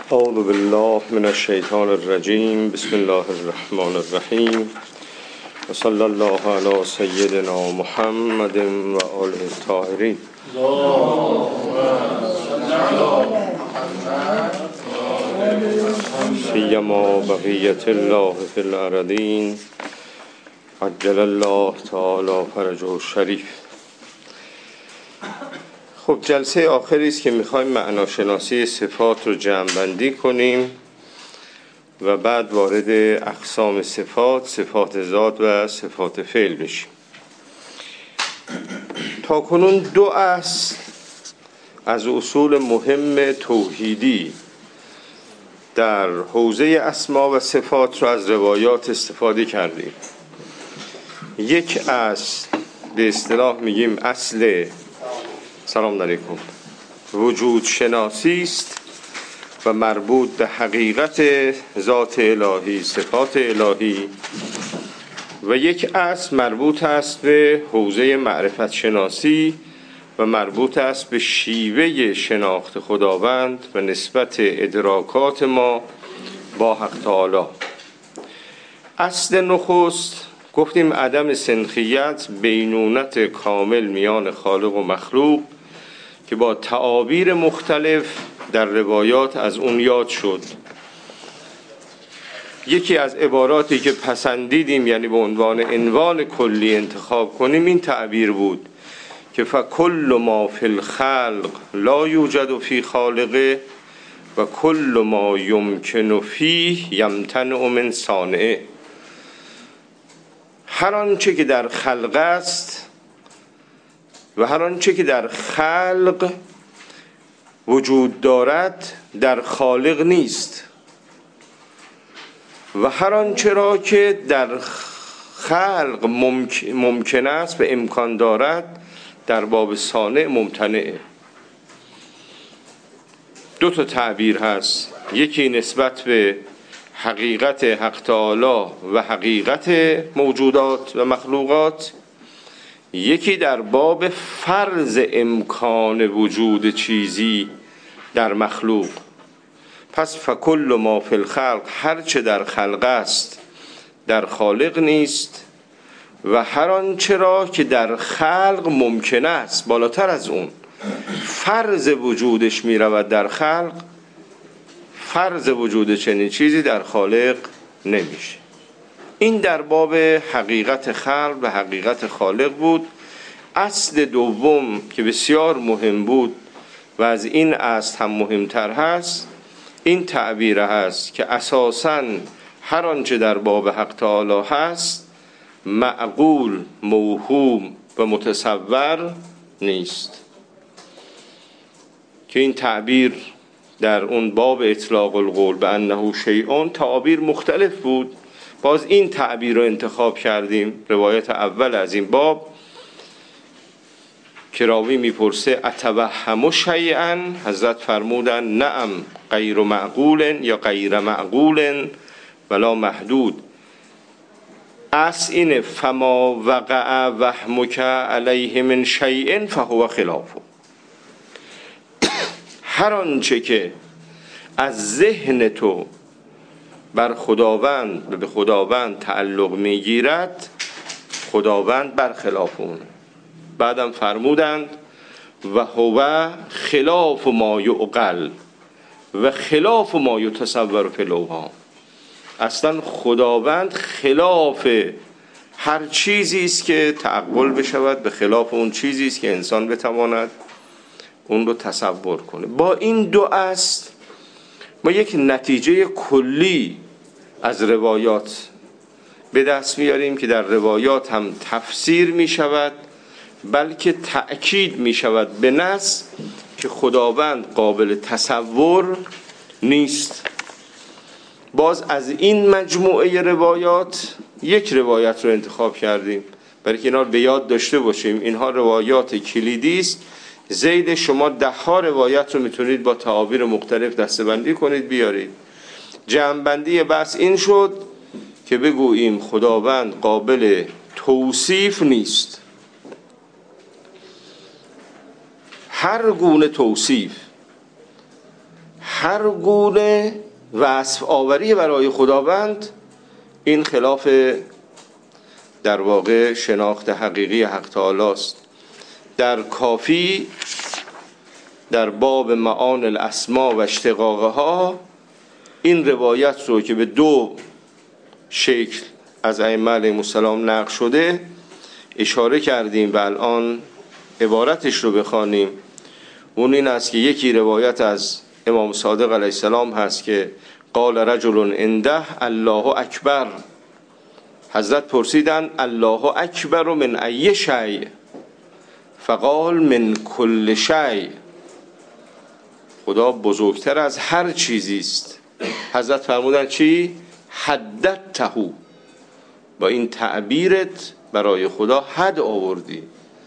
اعوذ بالله من الشیطان الرجیم. بسم الله الرحمن الرحیم و صلی الله علی سیدنا محمد و آله الطاهرین. سیما بقیت الله فی الارضین عجل الله تعالی فرجه الشریف. خب جلسه آخری است که میخوایم معناشناسی صفات رو جمع‌بندی کنیم و بعد وارد اقسام صفات، صفات ذات و صفات فعل بشیم. تاکنون دو اصل از اصول مهم توحیدی در حوزه اسما و صفات رو از روایات استفاده کردیم. یک اصل به اصطلاح میگیم اصل سلام علیکم وجود شناسی است و مربوط به حقیقت ذات الهی، صفات الهی، و یک اصل مربوط است به حوزه معرفت شناسی و مربوط است به شیوه شناخت خداوند و نسبت ادراکات ما با حق تعالی. اصل نخست گفتیم عدم سنخیت، بینونت کامل میان خالق و مخلوق که با تعابیر مختلف در روایات از اون یاد شد. یکی از عباراتی که پسندیدیم، یعنی به عنوان عنوان کلی انتخاب کنیم، این تعبیر بود که فکل ما فی الخلق لا یوجد فی خالقه و کل ما یمکن فیه یمتنع من صانعه. هر آنچه که در خلق است و هر آنچه که در خلق وجود دارد در خالق نیست، و هر آنچه را که در خلق ممکن است و امکان دارد در باب صانع ممتنعه. دو تا تعبیر هست، یکی نسبت به حقیقت حق تعالی و حقیقت موجودات و مخلوقات، یکی در باب فرض امکان وجود چیزی در مخلوق. پس فکل ما فی الخلق، هر چه در خلق است در خالق نیست، و هر آنچه را که در خلق ممکن است، بالاتر از اون فرض وجودش می رود در خلق، فرض وجود چنین چیزی در خالق نمیشه. این در باب حقیقت خلق و حقیقت خالق بود. اصل دوم که بسیار مهم بود و از این اصل هم مهمتر هست، این تعبیر هست که اساساً هر آنچه در باب حق تعالی هست معقول، موهوم و متصور نیست. که این تعبیر در اون باب اطلاق القول به انه شیء تعابیر مختلف بود. باز این تعبیر رو انتخاب کردیم، روایت اول از این باب که راوی میپرسه اتوهم شیئا، حضرت فرمودن نعم غیر معقول یا غیر معقول ولا محدود. اصل اینه فما وقع وهمک علیه من شیء فهو خلافه. هر آنچه که از ذهن تو بر خداوند و به خداوند تعلق میگیرد، خداوند برخلاف اونه. بعدم فرمودند و هو خلاف ما یعقل و خلاف ما یتصور فی الاوهام. اصلا خداوند خلاف هر چیزی است که تعقل بشود، به خلاف اون چیزی است که انسان بتواند اون رو تصور کنه. با این دو اصل ما یک نتیجه کلی از روایات به دست میاریم که در روایات هم تفسیر می شود، بلکه تأکید می شود به نص که خداوند قابل تصور نیست. باز از این مجموعه روایات یک روایت رو انتخاب کردیم برای که اینا رو به یاد داشته باشیم. اینها روایات کلیدی است. زید شما 10 روایت رو میتونید با تعابیر مختلف دسته‌بندی کنید بیارید. جمع‌بندی بحث این شد که بگوییم خداوند قابل توصیف نیست. هر گونه توصیف، هر گونه وصف آوری برای خداوند این خلاف در واقع شناخت حقیقی حق تعالی است. در کافی در باب معانی الاسماء و اشتقاقها این روایت رو که به دو شکل از ائمه علیهم السلام نقل شده اشاره کردیم و الان عبارتش رو بخوانیم. اون این است که یکی روایت از امام صادق علیه السلام هست که قال رجل عنده الله اکبر. حضرت پرسیدن الله اکبر من ای شیء؟ فقال من کل شیء. خدا بزرگتر از هر چیزی است. حضرت فرمودن چی؟ حددته. با این تعبیرت برای خدا حد آوردی.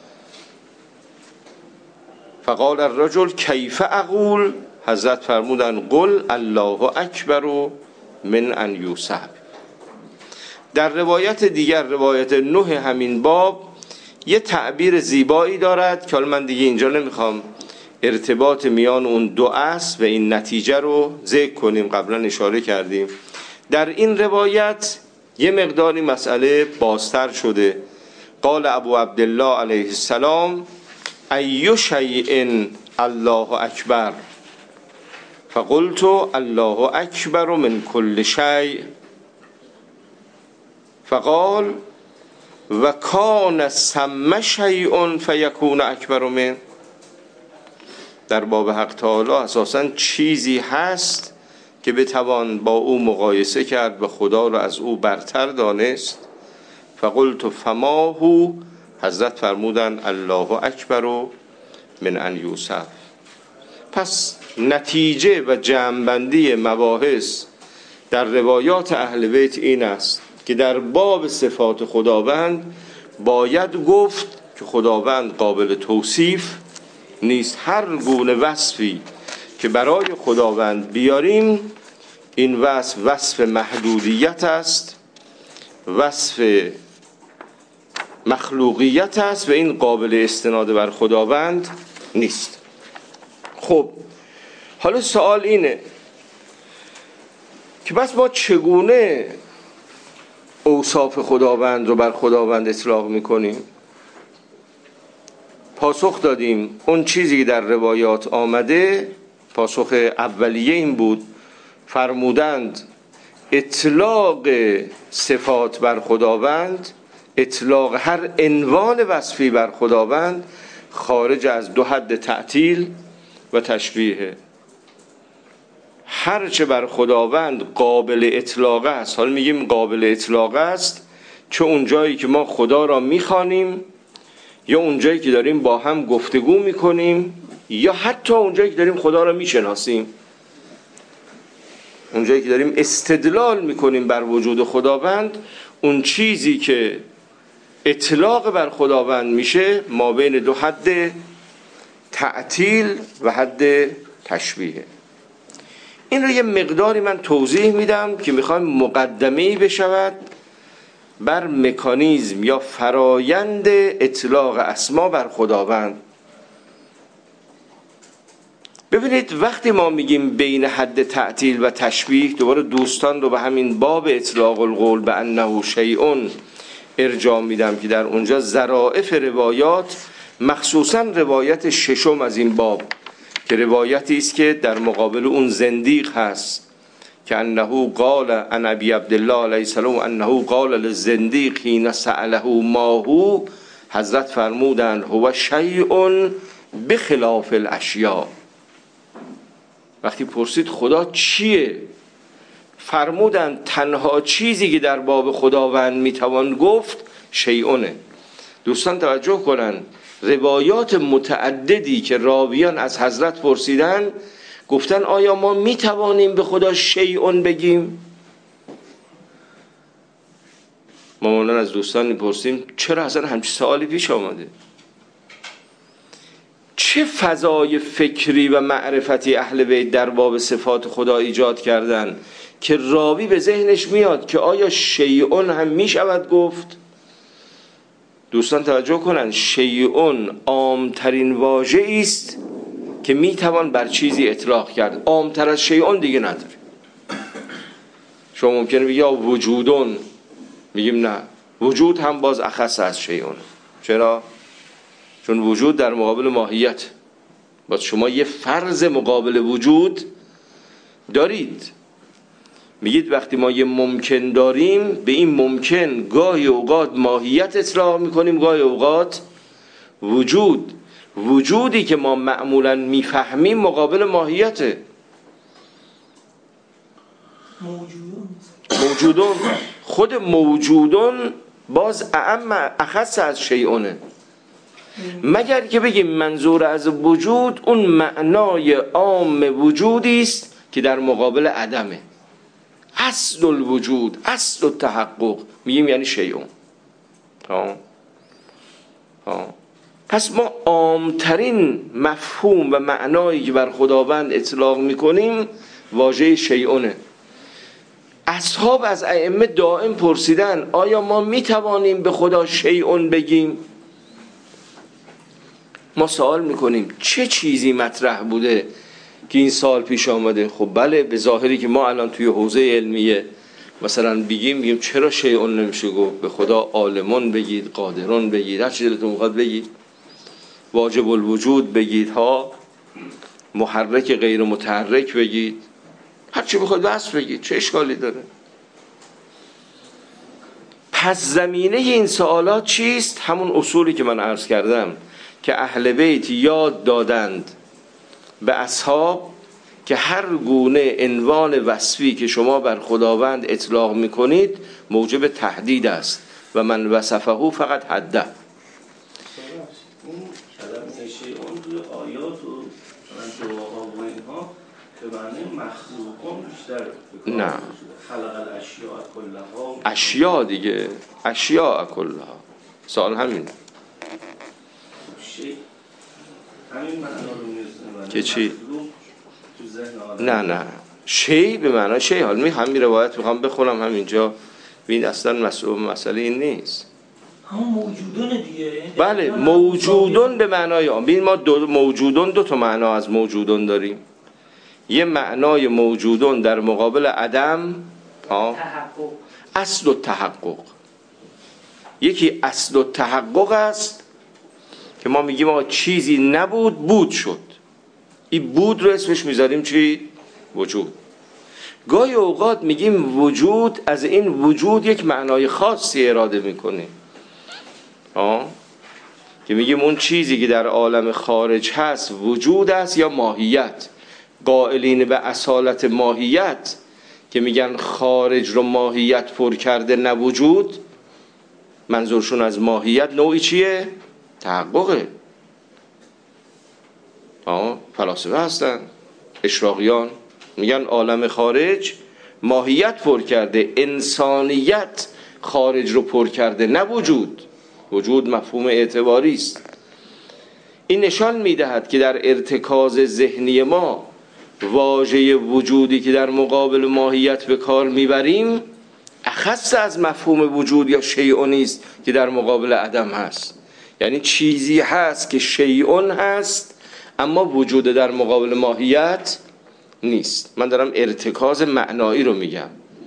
فقال الرجل کیف اقول؟ حضرت فرمودن قل الله اکبر من ان یوسف. در روایت دیگر، روایت 9 همین باب، یه تعبیر زیبایی دارد که حالا من دیگه اینجا نمیخوام ارتباط میان اون دو اصل و این نتیجه رو ذکر کنیم، قبلا اشاره کردیم. در این روایت یه مقداری مسئله بازتر شده. قال ابو عبدالله علیه السلام ای شیء الله اکبر؟ فقلت الله اکبر من کل شیء. فقال و کان ثم شیء فیکون اکبر من. در باب حق تعالی اساساً چیزی هست که بتوان با او مقایسه کرد و خدا را از او برتر دانست. فقلت فما هو؟ حضرت فرمودن الله اکبر من ان یوسف. پس نتیجه و جمع‌بندی مباحث در روایات اهل بیت این است که در باب صفات خداوند باید گفت که خداوند قابل توصیف نیست. هر گونه وصفی که برای خداوند بیاریم این وصف محدودیت است، وصف مخلوقیت است و این قابل استناد بر خداوند نیست. خب حالا سوال اینه که بس ما چگونه اوصاف خداوند رو بر خداوند اطلاق میکنیم؟ پاسخ دادیم اون چیزی که در روایات آمده، پاسخ اولیه این بود، فرمودند اطلاق صفات بر خداوند، اطلاق هر عنوان وصفی بر خداوند خارج از دو حد تعطیل و تشبیه. هرچه بر خداوند قابل اطلاق است، حالا میگیم قابل اطلاق است چه اون جایی که ما خدا را میخوانیم، یا اون جایی که داریم با هم گفتگو میکنیم، یا حتی اون جایی که داریم خدا را میشناسیم، اون جایی که داریم استدلال میکنیم بر وجود خداوند. اون چیزی که اطلاق بر خداوند میشه ما بین دو حد تعطیل و حد تشبیه. این رو یه مقداری من توضیح میدم که میخوایم مقدمه‌ای بشود بر مکانیزم یا فرایند اطلاق اسما بر خداوند. ببینید وقتی ما میگیم بین حد تعطیل و تشبیه، دوباره دوستان رو به همین باب اطلاق القول به انه شیء ارجاع میدم که در اونجا ظرائف روایات، مخصوصا روایت ششم از این باب که روایتی است که در مقابل اون زندیق هست که انه قال عن ابی عبدالله علیه السلام انه قال للزندیق حین سأله ما هو، حضرت فرمودند هو شیء بخلاف الاشیاء. وقتی پرسید خدا چیه، فرمودند تنها چیزی که در باب خداوند میتوان گفت شیئونه. دوستان توجه کنن، روایات متعددی که راویان از حضرت پرسیدن گفتن آیا ما میتوانیم به خدا شیئون بگیم؟ ما معمولا از دوستان میپرسیم چرا اصلا همچین سوالی پیش آمده؟ چه فضای فکری و معرفتی اهل بیت در باب صفات خدا ایجاد کردن که راوی به ذهنش میاد که آیا شیئون هم میشود گفت؟ دوستان توجه کنن، شیئون عامترین واژه‌ای است که میتوان بر چیزی اطلاق کرد. عامتر از شیئون دیگه نداره. شما ممکنه بگی یا وجودون، میگیم نه، وجود هم باز اخص از شیئون. چرا؟ چون وجود در مقابل ماهیت. باز شما یه فرض مقابل وجود دارید. میگید وقتی ما یه ممکن داریم، به این ممکن گاهی اوقات ماهیت اطلاق میکنیم، گاهی اوقات وجود. وجودی که ما معمولا میفهمیم مقابل ماهیته. موجودون، خود موجودون باز اخص از شیئونه، مگر که بگیم منظور از وجود اون معنای عام وجودی است که در مقابل عدمه. اصل الوجود، اصل التحقق میگیم یعنی شیئون. پس ما عامترین مفهوم و معنایی که بر خداوند اطلاق میکنیم واژه شیئونه. اصحاب از ائمه دائم پرسیدن آیا ما میتوانیم به خدا شیئون بگیم؟ ما سوال میکنیم چه چیزی مطرح بوده که این سال پیش آمده؟ خب بله، به ظاهری که ما الان توی حوزه علمیه مثلا بگیم چرا شیئون نمیشه گفت؟ به خدا عالمون بگید، قادرون بگید، هر چیزی دلتون میخواد بگید، واجب الوجود بگید، ها محرک غیر متحرک بگید، هر چی بخواد بس بگید، چه اشکالی داره؟ پس زمینه این سوالات چیست؟ همون اصولی که من عرض کردم که اهل بیت یاد دادند به اصحاب که هر گونه عنوان وصفی که شما بر خداوند اطلاق میکنید موجب تهدید است و من وصفه فقط حده. این کلمه شیئون توی آیات و دعاها و اینها به معنی مخلوقون بیشتر نه، خلق الاشیاء کلها، اشیاء دیگه، اشیاء کلها. سوال همین همین معنا رو می‌رسونه که چی؟ نه شی به معنی شی. حالا همین روایت میخوام بخونم همینجا، ببین اصلا مسئله این نیست. همون موجودون دیگه. بله، موجودون به معنای آن. ببین ما موجودون دو تا معنا از موجودون داریم. یه معنای موجودون در مقابل عدم، اصل التحقق. یکی اصل التحقق است که ما میگیم آقا چیزی نبود بود شد. این بود رو اسمش میذاریم چی؟ وجود. گاهی اوقات میگیم وجود، از این وجود یک معنای خاصی اراده میکنیم، که میگیم اون چیزی که در عالم خارج هست وجود است یا ماهیت. قائلین به اصالت ماهیت که میگن خارج رو ماهیت پر کرده نه وجود، منظورشون از ماهیت نوعی چیه؟ تحققه. فلاسفه هستن، اشراقیان، میگن عالم خارج ماهیت پر کرده، انسانیت خارج رو پر کرده نه وجود. وجود مفهوم اعتباری است. این نشان میدهد که در ارتکاز ذهنی ما واژه وجودی که در مقابل ماهیت به کار میبریم اخص از مفهوم وجود یا شیئون است که در مقابل عدم هست. یعنی چیزی هست که شیئون هست اما وجود در مقابل ماهیت نیست. من دارم ارتکاز معنایی رو میگم.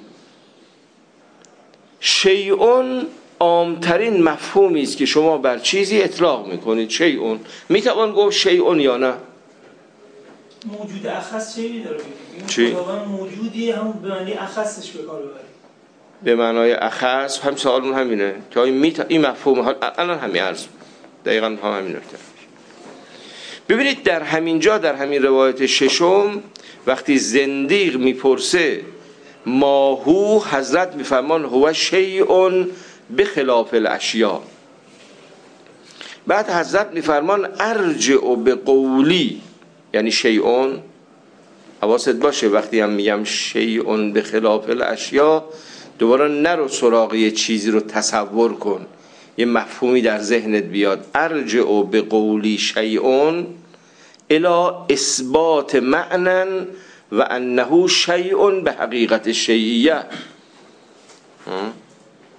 شیئون عامترین مفهومی است که شما بر چیزی اطلاق میکنید. شیئون میتوان گفت شیئون یا نه؟ موجود اخص چی داره؟ چی؟ موجودی هم به معنی اخصش به کار ببرید. به معنای اخص هم سوالون همینه که این مفهوم الان همین عرض دقیقاً همین نکته. ببینید در همین جا، در همین روایت ششم وقتی زندیق میپرسه ماهو، حضرت میفرمان هو شیئون بخلاف الاشیاء. بعد حضرت میفرمان ارجع به قولی، یعنی شیئون. حواست باشه وقتی هم میگم شیئون بخلاف الاشیاء دوباره نرو سراغ یه چیزی رو تصور کن، یه مفهومی در ذهنت بیاد. ارجع به قولی شیئون الی اثبات معنی و انه شیئون به حقیقت شیئیه.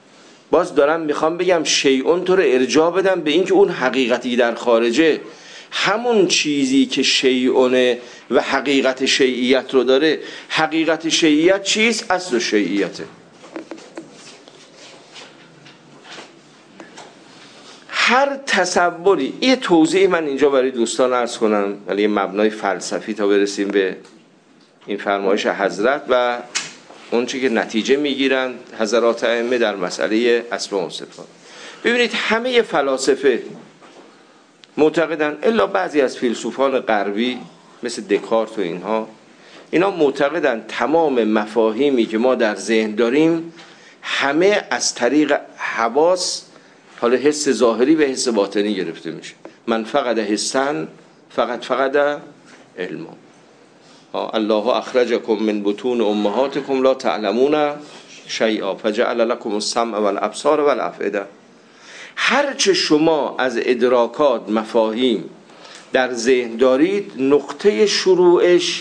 باز دارم میخوام بگم شیئون تو رو ارجاع بدم به اینکه اون حقیقتی در خارجه همون چیزی که شیعونه و حقیقت شیعیت رو داره. حقیقت شیعیت چیست؟ اصل شیعیته. هر تصوری، یه توضیح من اینجا برای دوستان عرض کنم، ولی یه مبنای فلسفی تا برسیم به این فرمایش حضرت و اون چی که نتیجه میگیرن حضرات ائمه در مسئله اسماء و صفات. ببینید همه فلاسفه معتقدن، الا بعضی از فیلسوفان غربی مثل دکارت و اینا معتقدن تمام مفاهیمی که ما در ذهن داریم همه از طریق حواس، حالا حس ظاهری و حس باطنی گرفته میشه. من فقد حسن فقد علما. الله اخرجکم من بطون امهاتکم لا تعلمون شیئا فجعل لكم السمع والابصار والافئده. هرچه شما از ادراکات، مفاهیم در ذهن دارید، نقطه شروعش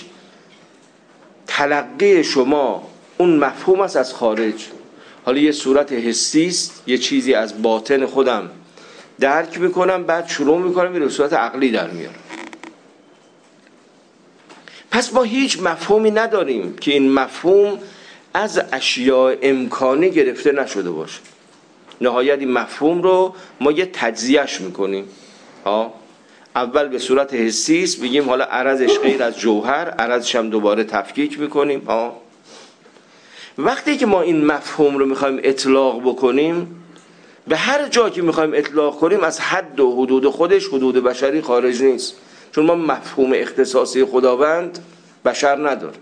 تلقی شما اون مفهوم است از خارج. حالا یه صورت حسی است، یه چیزی از باطن خودم درک میکنم، بعد شروع میکنم به صورت عقلی در میارم. پس ما هیچ مفهومی نداریم که این مفهوم از اشیاء امکانی گرفته نشده باشه. نهایت این مفهوم رو ما یه تجزیهش میکنیم. اول به صورت حسی است، بگیم حالا عرضش غیر از جوهر، عرضش هم دوباره تفکیک میکنیم. وقتی که ما این مفهوم رو میخوایم اطلاق بکنیم، به هر جا که میخوایم اطلاق کنیم از حد و حدود خودش، حدود بشری خارج نیست، چون ما مفهوم اختصاصی خداوند بشر نداره.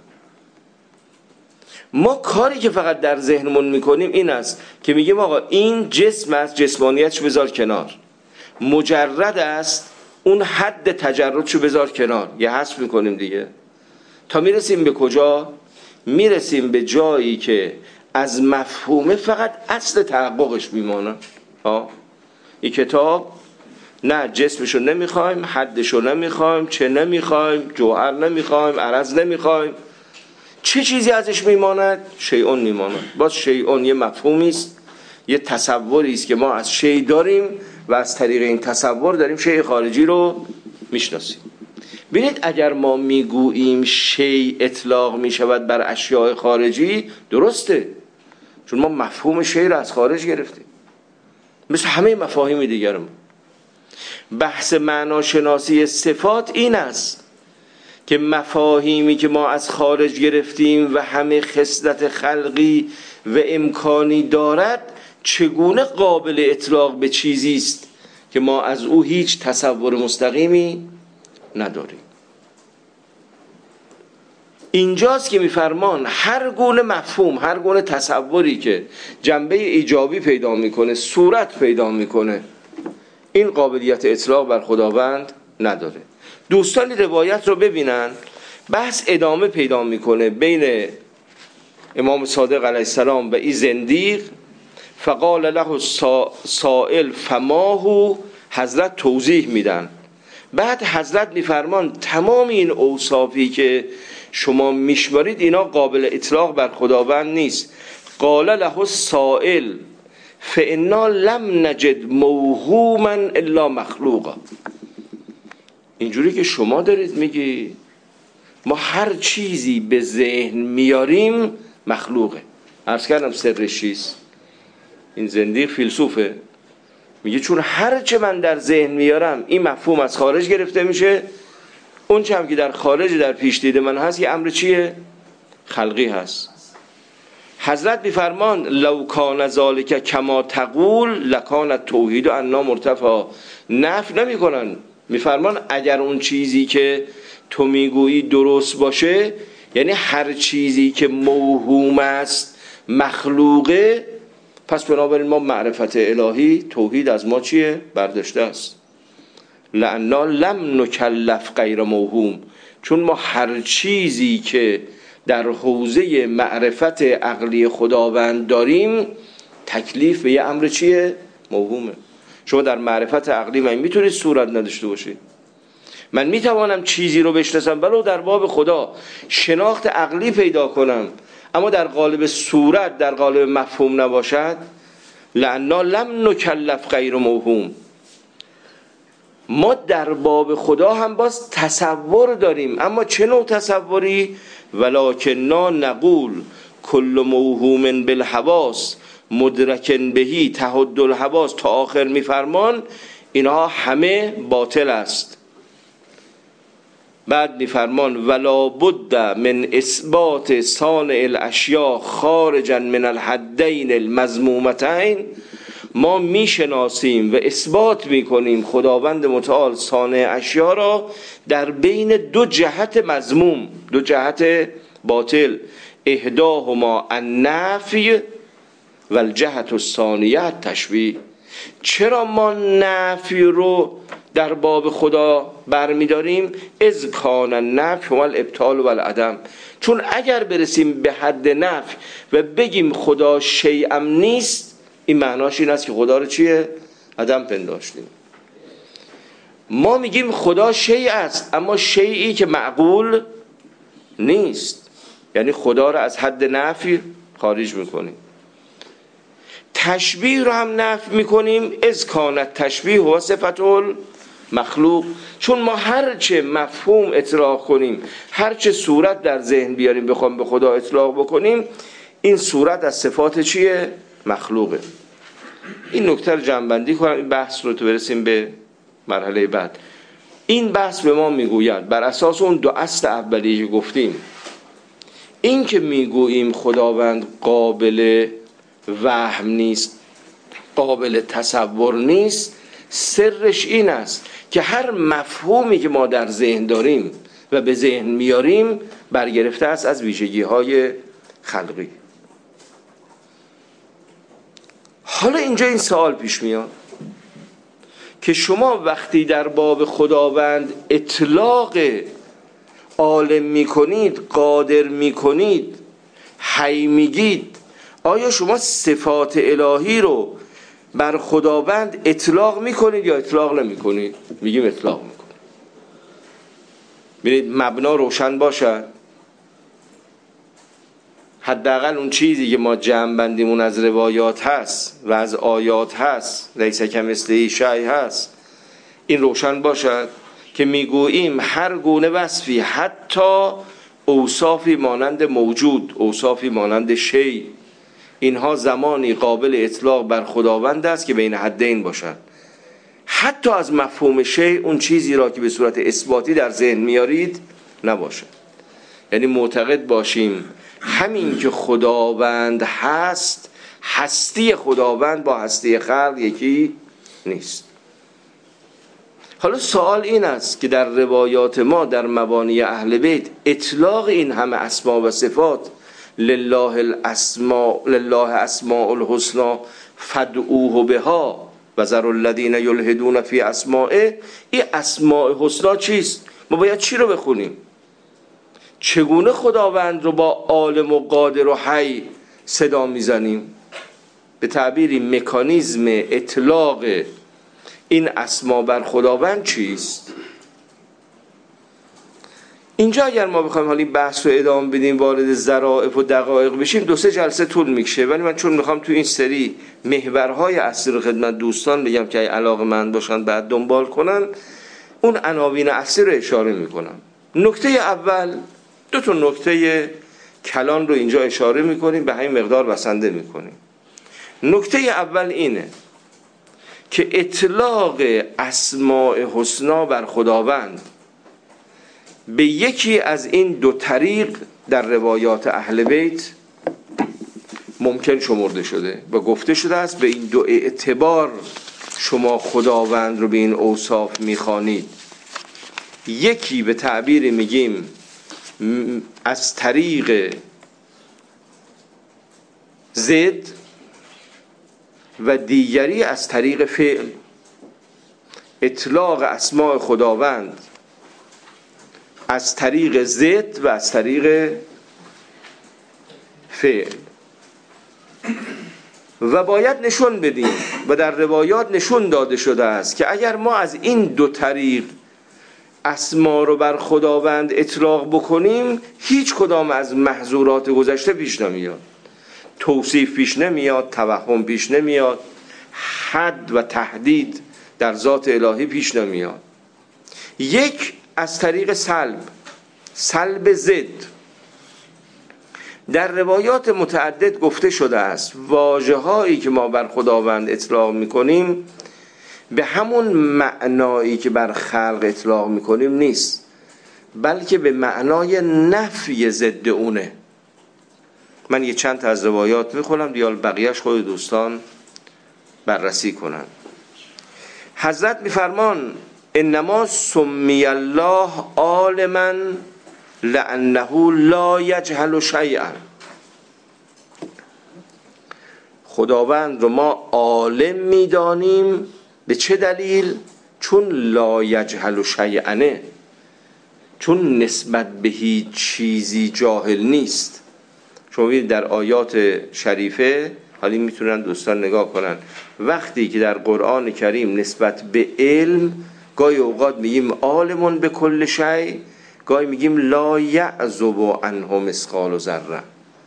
ما کاری که فقط در ذهنمون میکنیم این است که میگیم آقا این جسم است، جسمانیتش بذار کنار، مجرد است، اون حد تجردشو بذار کنار، یه حذف میکنیم دیگه. تا میرسیم به کجا؟ میرسیم به جایی که از مفهومه فقط اصل تحققش میمانه. این کتاب نه جسمشو نمیخوایم، حدشو نمیخوایم، چه نمیخوایم، جوهر نمیخوایم، عرض نمیخوایم، چه چیزی ازش میماند؟ شیئون میماند. باز شیئون یه مفهومی است، یه تصوری است که ما از شیء داریم و از طریق این تصور داریم شیء خارجی رو میشناسیم. ببینید اگر ما میگوییم شیء اطلاق میشود بر اشیاء خارجی، درسته، چون ما مفهوم شیء رو از خارج گرفتیم، مثل همه مفاهیم دیگر ما. بحث معناشناسی صفات این است که مفاهیمی که ما از خارج گرفتیم و همه خصلت خلقی و امکانی دارد، چگونه قابل اطلاق به چیزی است که ما از او هیچ تصور مستقیمی نداریم. اینجاست که میفرمان هر گونه مفهوم، هر گونه تصوری که جنبه ایجابی پیدا میکنه، صورت پیدا میکنه، این قابلیت اطلاق بر خداوند نداره. دوستانی روایت رو ببینن، بحث ادامه پیدا میکنه بین امام صادق علیه السلام و این زندیق. فقال له سائل فماهو، حضرت توضیح میدن. بعد حضرت میفرمان تمام این اوصافی که شما میشمارید اینا قابل اطلاق بر خداوند نیست. قال له السائل فانا لم نجد موهوما الا مخلوقا. اینجوری که شما دارید میگی، ما هر چیزی به ذهن میاریم مخلوقه. عرض کردم سرش چیست؟ این زندیق فیلسوفه، میگه چون هر چه من در ذهن میارم این مفهوم از خارج گرفته میشه، اون چه هم که در خارج در پیش دیده من هست یه امر چیه؟ خلقی هست. حضرت میفرمان لو کان ذالک کما تقول لکان التوحید عنا مرتفع. نفی نمیکنن، میفرمان اگر اون چیزی که تو میگویی درست باشه، یعنی هر چیزی که موهوم است مخلوقه، پس بنابراین ما معرفت الهی، توحید از ما چیه؟ برداشته است. لأننا لم نکلف غیر موهوم، چون ما هر چیزی که در حوزه معرفت عقلی خداوند داریم تکلیف به یه امر چیه؟ موهومه. شما در معرفت عقلی من میتونید صورت نداشته باشید، من میتوانم چیزی رو بشناسم ولو در باب خدا شناخت عقلی پیدا کنم، اما در قالب صورت، در قالب مفهوم نباشد. لأننا لم نکلف غیر موهوم. ما در باب خدا هم باز تصور داریم، اما چه نوع تصوری؟ ولکننا نقول کل موهوم بالحواس مدرکن بهی تهد الحواس تا آخر میفرمان، اینها همه باطل است. بعد میفرمان ولا بد من اثبات صانع الاشیاء خارجا من الحدین المذمومتین. ما میشناسیم و اثبات میکنیم خداوند متعال صانع اشیاء را در بین دو جهت مذموم، دو جهت باطل، احداهما النفی و الجهت الثانیه تشبیه. چرا ما نفی رو در باب خدا برمیداریم؟ اذ کان النفی و الابطال و العدم. چون اگر برسیم به حد نفی و بگیم خدا شیئم نیست، این معناش این است که خدا رو چیه؟ عدم پنداشتیم. ما میگیم خدا شیء است، اما شیئی که معقول نیست، یعنی خدا رو از حد نفی خارج میکنیم. تشبیه رو هم نفی میکنیم، اذ کانت تشبیه و صفت المخلوق. چون ما هرچه مفهوم اطلاق کنیم، هرچه صورت در ذهن بیاریم بخوام به خدا اطلاق بکنیم، این صورت از صفات چیه؟ مخلوقه. این نکته رو جمع‌بندی کنم، این بحث رو تو برسیم به مرحله بعد. این بحث به ما میگوید بر اساس اون دو اصل اولیه که گفتیم، این که میگوییم خداوند قابل وهم نیست، قابل تصور نیست، سرش این است که هر مفهومی که ما در ذهن داریم و به ذهن میاریم برگرفته است از ویژگی‌های خلقی. حالا اینجا این سوال پیش میاد که شما وقتی در باب خداوند اطلاق عالم میکنید، قادر میکنید، حی میگید، آیا شما صفات الهی رو بر خداوند اطلاق میکنید یا اطلاق نمیکنید؟ میگیم اطلاق میکنید. ببینید مبنا روشن باشد. حداقل اون چیزی که ما جمع بندیمون از روایات هست و از آیات هست، لیس کمثله شیء هست، این روشن باشد که میگوییم هر گونه وصفی، حتی اوصافی مانند موجود، اوصافی مانند شیء، اینها زمانی قابل اطلاق بر خداوند است که بین حدین باشد. حتی از مفهوم شیء، اون چیزی را که به صورت اثباتی در ذهن میارید نباشد. یعنی معتقد باشیم همین که خداوند هست، هستی خداوند با هستی خلق یکی نیست. حالا سوال این است که در روایات ما در مبانی اهل بیت اطلاق این همه اسما و صفات، لله اسماء الحسنا فادعوه بها و ذروا الذین یلحدون فی اسمائه، این اسماء حسنا چیست؟ ما باید چی رو بخونیم؟ چگونه خداوند رو با عالم و قادر و حی صدا میزنیم؟ به تعبیری مکانیزم اطلاق این اسما بر خداوند چیست؟ اینجا اگر ما بخوایم حالا این بحث رو ادامه بدیم، وارد ظرافت و دقایق بشیم، 2-3 جلسه طول میکشه. ولی من چون میخوام تو این سری محورهای اصلی رو خدمت دوستان بگم که علاقه‌مند باشن بعد دنبال کنن، اون عناوین اصلی رو اشاره میکنم. نکته اول، 2 نکته کلان رو اینجا اشاره میکنیم، به همین مقدار بسنده میکنیم. نکته اول اینه که اطلاق اسماء حسنا بر خداوند به یکی از این 2 طریق در روایات اهل بیت ممکن شمرده شده و گفته شده است به این 2 اعتبار شما خداوند رو به این اوصاف میخوانید. یکی به تعبیر میگیم از طریق ضد و دیگری از طریق فعل. اطلاق اسماء خداوند از طریق ضد و از طریق فعل. و باید نشون بدیم و در روایات نشون داده شده است که اگر ما از این 2 طریق اسما رو بر خداوند اطلاق بکنیم، هیچ کدام از محظورات گذشته پیش نمیاد. توصیف پیش نمیاد، توهم پیش نمیاد، حد و تحدید در ذات الهی پیش نمیاد. یک از طریق سلب ضد. در روایات متعدد گفته شده است واژه‌هایی که ما بر خداوند اطلاق می‌کنیم به همون معنایی که بر خلق اطلاق می‌کنیم نیست، بلکه به معنای نفی ضد اونه. من یه چند تا از روایات می‌خونم دیگه بقیه‌اش خود دوستان بررسی کنن. حضرت می‌فرمان انما سمی الله عالما لانه لا یجهل شیئا. خداوند رو ما عالم میدانیم. به چه دلیل؟ چون لا یجهل شیئا، چون نسبت به هیچ چیزی جاهل نیست. شما ببینید در آیات شریفه، حالا میتونن دوستان نگاه کنن، وقتی که در قرآن کریم نسبت به علم گاهی اوقات میگیم عالمون به کل شیء، گاهی میگیم لا یعزب عنه مثقال ذره،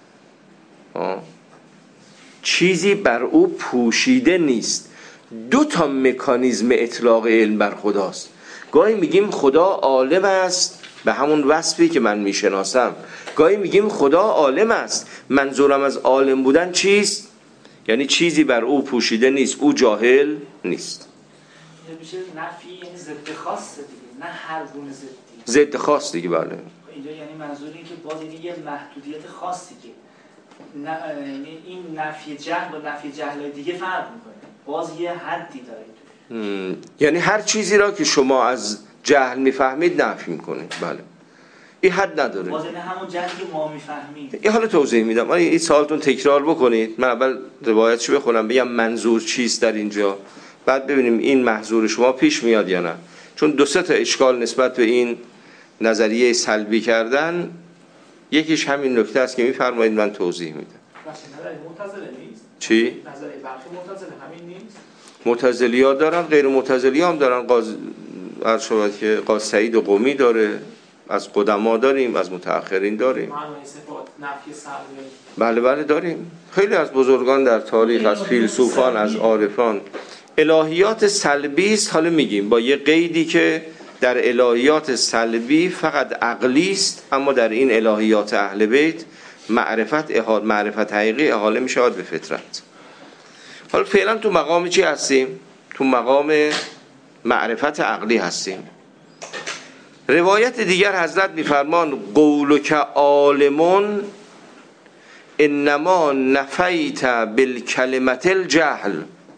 چیزی بر او پوشیده نیست. دو تا مکانیزم اطلاق علم بر خداست. گاهی میگیم خدا عالم است به همون وصفی که من میشناسم، گاهی میگیم خدا عالم است. منظورم از عالم بودن چیست؟ یعنی چیزی بر او پوشیده نیست، او جاهل نیست. میشه نفی یعنی ضد خاصه دیگه، نه هر گونه ضد خاص دیگه. بله اینجا یعنی منظور این که باز یه محدودیت خاصی که یعنی این نفی جهل با نفی جهل دیگه فرق میکنه، باز یه حدی داره. یعنی هر چیزی را که شما از جهل میفهمید نفی میکنید. بله این حد نداره، باز یعنی همون جهلی که ما میفهمیم. این حالا توضیح میدم. این سوالتون تکرار بکنید، من اول روایتشو بخونم بگم منظور چیست در اینجا، بعد ببینیم این محظور شما پیش میاد یا نه. چون دو سه تا اشکال نسبت به این نظریه سلبی کردن، یکیش همین نکته است که میفرمایید من توضیح میدم. معتزله نیست؟ چی؟ نظریه برخی معتزله همین نیست؟ معتزلی‌ها دارن، غیر معتزلی‌ها هم دارن. عرض شود که قاضی سعید و قمی داره، از قدما داریم، از متأخرین داریم. معنای صفات نفی سلبی. بله بله داریم. خیلی از بزرگان در تاریخ، از فیلسوفان، از عارفان. الهیات سلبی است، حالا میگیم با یه قیدی که در الهیات سلبی فقط عقلی است، اما در این الهیات اهل بیت معرفت حقیقی احاله میشه به فطرت. حالا فعلا تو مقام چی هستیم؟ تو مقام معرفت عقلی هستیم. روایت دیگر حضرت میفرمان قولک عالمون انما نفیت بالکلمت الجهل.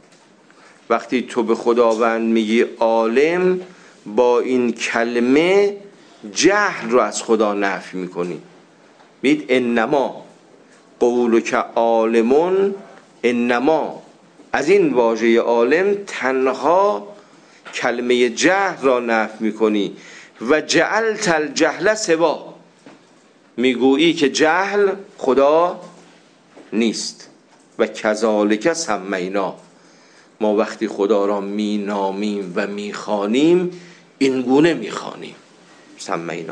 وقتی تو به خداوند میگی عالم، با این کلمه جهل رو از خدا نفی میکنی. بید انما قولک عالمون، انما از این واژه عالم تنها کلمه جهل را نفی میکنی و جعلت الجهل سوا، میگویی که جهل خدا نیست. و کذالک سمینا، ما وقتی خدا را مینامیم و میخوانیم این گونه میخوانیم. سمینا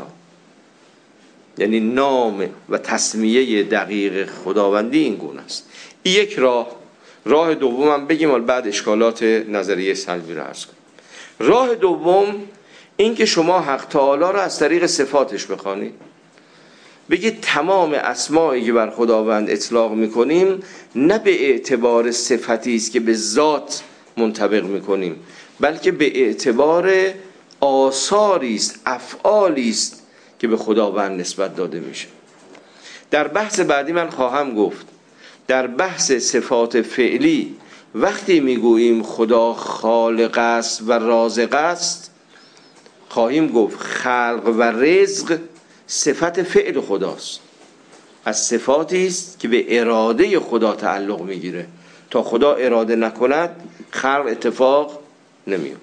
یعنی نام و تسمیه دقیق خداوندی این گونه است. این یک راه دومم بگیم و بعد اشکالات نظریه سلبی را عرض کنیم. راه دوم این که شما حق تعالی را از طریق صفاتش بخوانید. بگید تمام اسمایی که بر خداوند اطلاق میکنیم نه به اعتبار صفتی است که به ذات منطبق میکنیم، بلکه به اعتبار آثاری است، افعالی است که به خداوند نسبت داده میشه. در بحث بعدی من خواهم گفت در بحث صفات فعلی وقتی میگوییم خدا خالق است و رازق است، خواهیم گفت خلق و رزق صفت فعل خداست، از صفاتی است که به اراده خدا تعلق میگیره. تا خدا اراده نکند خلق اتفاق نمیفته.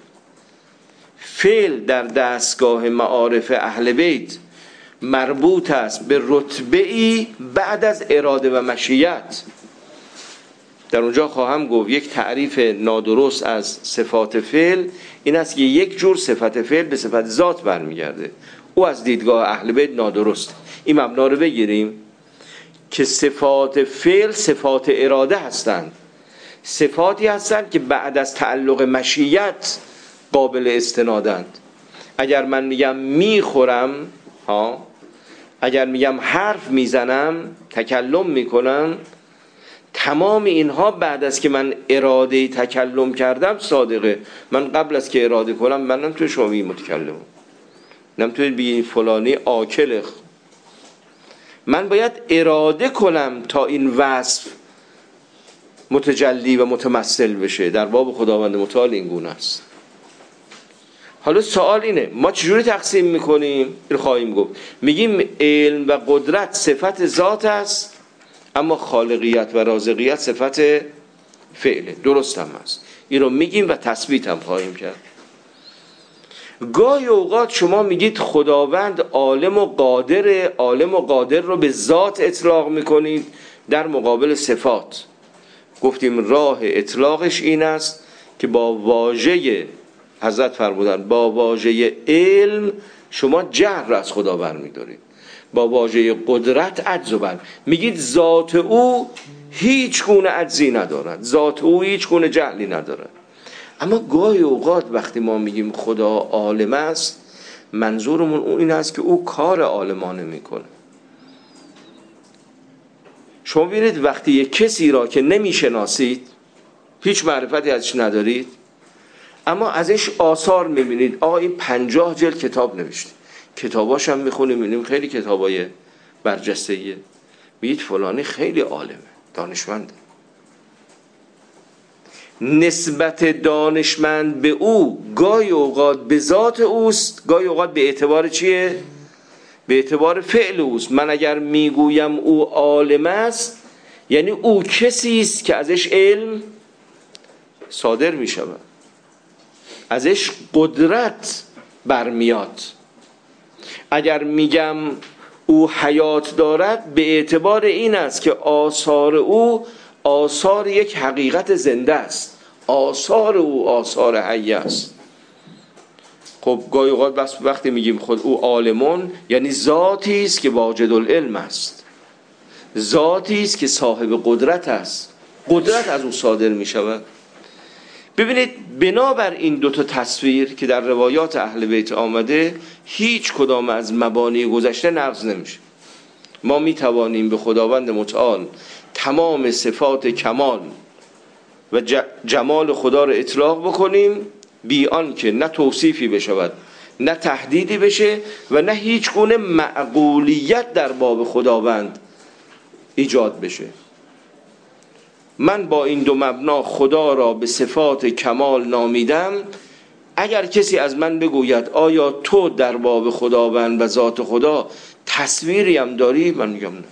فعل در دستگاه معارف اهل بیت مربوط است به رتبه‌ای بعد از اراده و مشیت. در اونجا خواهم گفت یک تعریف نادرست از صفات فعل این است که یک جور صفت فعل به صفت ذات برمیگرده، او از دیدگاه اهل بیت نادرست. این مبنا رو بگیریم که صفات فعل صفات اراده هستند، صفاتی هستند که بعد از تعلق مشیت قابل استنادند. اگر من میگم میخورم، اگر میگم حرف میزنم، تکلم میکنم، تمام اینها بعد از که من اراده تکلم کردم صادقه. من قبل از که اراده کنم من نمیتونم شما بگید متکلمم، نمیتونید بگید فلانی آکل. من باید اراده کنم تا این وصف متجلی و متمثل بشه. در باب خداوند متعال این گونه است. حالا سوال اینه ما چجوری تقسیم میکنیم؟ این خواهیم گفت. میگیم علم و قدرت صفت ذات است، اما خالقیت و رازقیت صفت فعله. درست هم است، این رو میگیم و تثبیت هم خواهیم کرد. گاهی اوقات شما میگید خداوند عالم و قادره، عالم و قادر رو به ذات اطلاق میکنید در مقابل صفات. گفتیم راه اطلاقش این است که با واژه حضرت فرمودن با واژه علم شما جهل را از خدا برمی‌دارید، با واژه قدرت عجز رو میگید ذات او هیچ گونه عجزی ندارد، ذات او هیچ گونه جهلی ندارد. اما گاهی اوقات وقتی ما میگیم خدا عالم است، منظورمون اون این است که او کار عالمانه میکنه. شما ببینید وقتی یک کسی را که نمیشناسید، هیچ معرفتی ازش ندارید، اما ازش آثار میبینید، آقا این 50 جلد کتاب نوشته، کتاباش هم میخونیم میبینیم خیلی کتابای برجسته‌ایه، میگید فلانی خیلی عالمه، دانشمنده. نسبت دانشمند به او گاهی اوقات به ذات اوست، گاهی اوقات به اعتبار چیه؟ به اعتبار فعل اوست. من اگر میگویم او عالم است، یعنی او کسی است که ازش علم صادر میشود، ازش قدرت برمیاد. اگر میگم او حیات دارد، به اعتبار این است که آثار او آثار یک حقیقت زنده است، آثار او آثار حی است. خب گاهی اوقات وقتی میگیم خود او عالمون، یعنی ذاتی است که واجد العلم است، ذاتی است که صاحب قدرت است، قدرت از او صادر میشود. ببینید بنابر این دوتا تصویر که در روایات اهل بیت آمده، هیچ کدام از مبانی گذشته نقض نمیشه. ما میتوانیم به خداوند متعال تمام صفات کمال و جمال خدا را اطلاق بکنیم بی آن که نه توصیفی بشود، نه تهدیدی بشه و نه هیچ گونه معقولیت در باب خداوند ایجاد بشه. من با این دو مبنا خدا را به صفات کمال نامیدم. اگر کسی از من بگوید آیا تو در باب خداوند و ذات خدا تصویری هم داری؟ من میگم نه.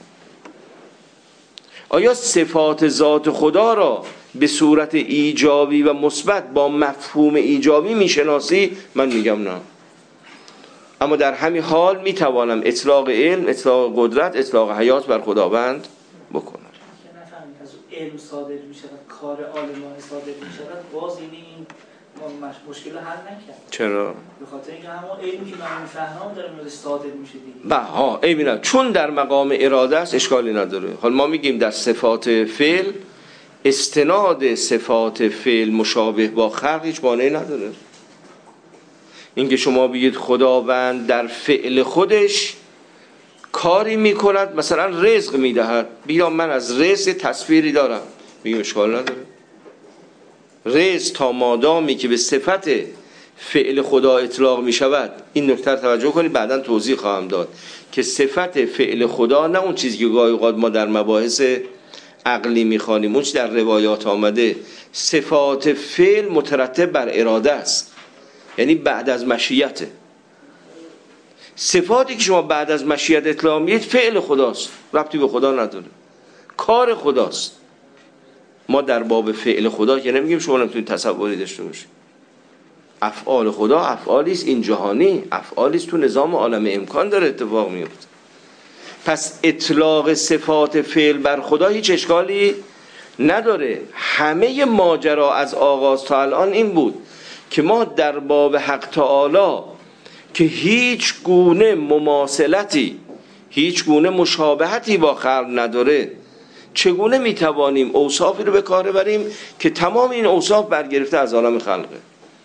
آیا صفات ذات خدا را به صورت ایجابی و مثبت با مفهوم ایجابی میشناسی؟ من میگم نه. اما در همین حال میتوانم اطلاق علم، اطلاق قدرت، اطلاق حیات بر خداوند بکنم. علم صادر می شود، کار عالمانه صادر می شود، باز این مشکل حل نکرد. چرا؟ به خاطر اینکه همون علمی که من میفهمم داره موردش صادر میشه دیگه. بها ببینم چون در مقام اراده است اشکالی نداره. حالا ما میگیم در صفات فعل استناد صفات فعل مشابه با خلق هیچ مانعی نداره. اینکه شما بگید خداوند در فعل خودش کاری میکند، مثلا رزق میدهد، بیا من از رزق تصویری دارم، میگم اشکال نداره. رزق تا مادامی که به صفت فعل خدا اطلاق میشود، این نکته توجه کنید، بعداً توضیح خواهم داد که صفت فعل خدا نه اون چیزی که گاهی اوقات ما در مباحث عقلی میخوانیم، اون چیز در روایات آمده، صفات فعل مترتب بر اراده است، یعنی بعد از مشیته. صفاتی که شما بعد از مشیت اطلاق میدید فعل خداست، ربطی به خدا نداره، کار خداست. ما در باب فعل خدا که نمیگیم شما نمیتونید تصوری داشته باشید. افعال خدا افعالی است این جهانی، افعالی است تو نظام عالم امکان داره اتفاق میفته. پس اطلاق صفات فعل بر خدا هیچ اشکالی نداره. همه ماجرا از آغاز تا الان این بود که ما در باب حق تعالی که هیچ گونه مماثلتی، هیچ گونه مشابهتی با خلق نداره، چگونه میتوانیم اوصافی رو به کار ببریم که تمام این اوصاف برگرفته از عالم خلقه.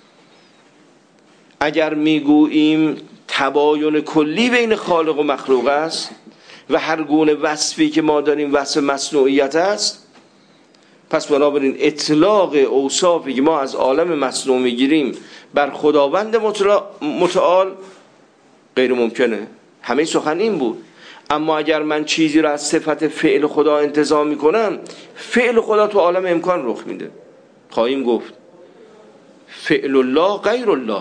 اگر میگوییم تباین کلی بین خالق و مخلوق است و هر گونه وصفی که ما داریم وصف مصنوعیت است، پس بنابراین اطلاق اوصافی که ما از عالم مصنوع میگیریم بر خداوند متعال غیر ممکنه. همه سخن این بود. اما اگر من چیزی را از صفت فعل خدا انتزاع میکنم، فعل خدا تو عالم امکان رخ میده. خواهیم گفت فعل الله غیر الله.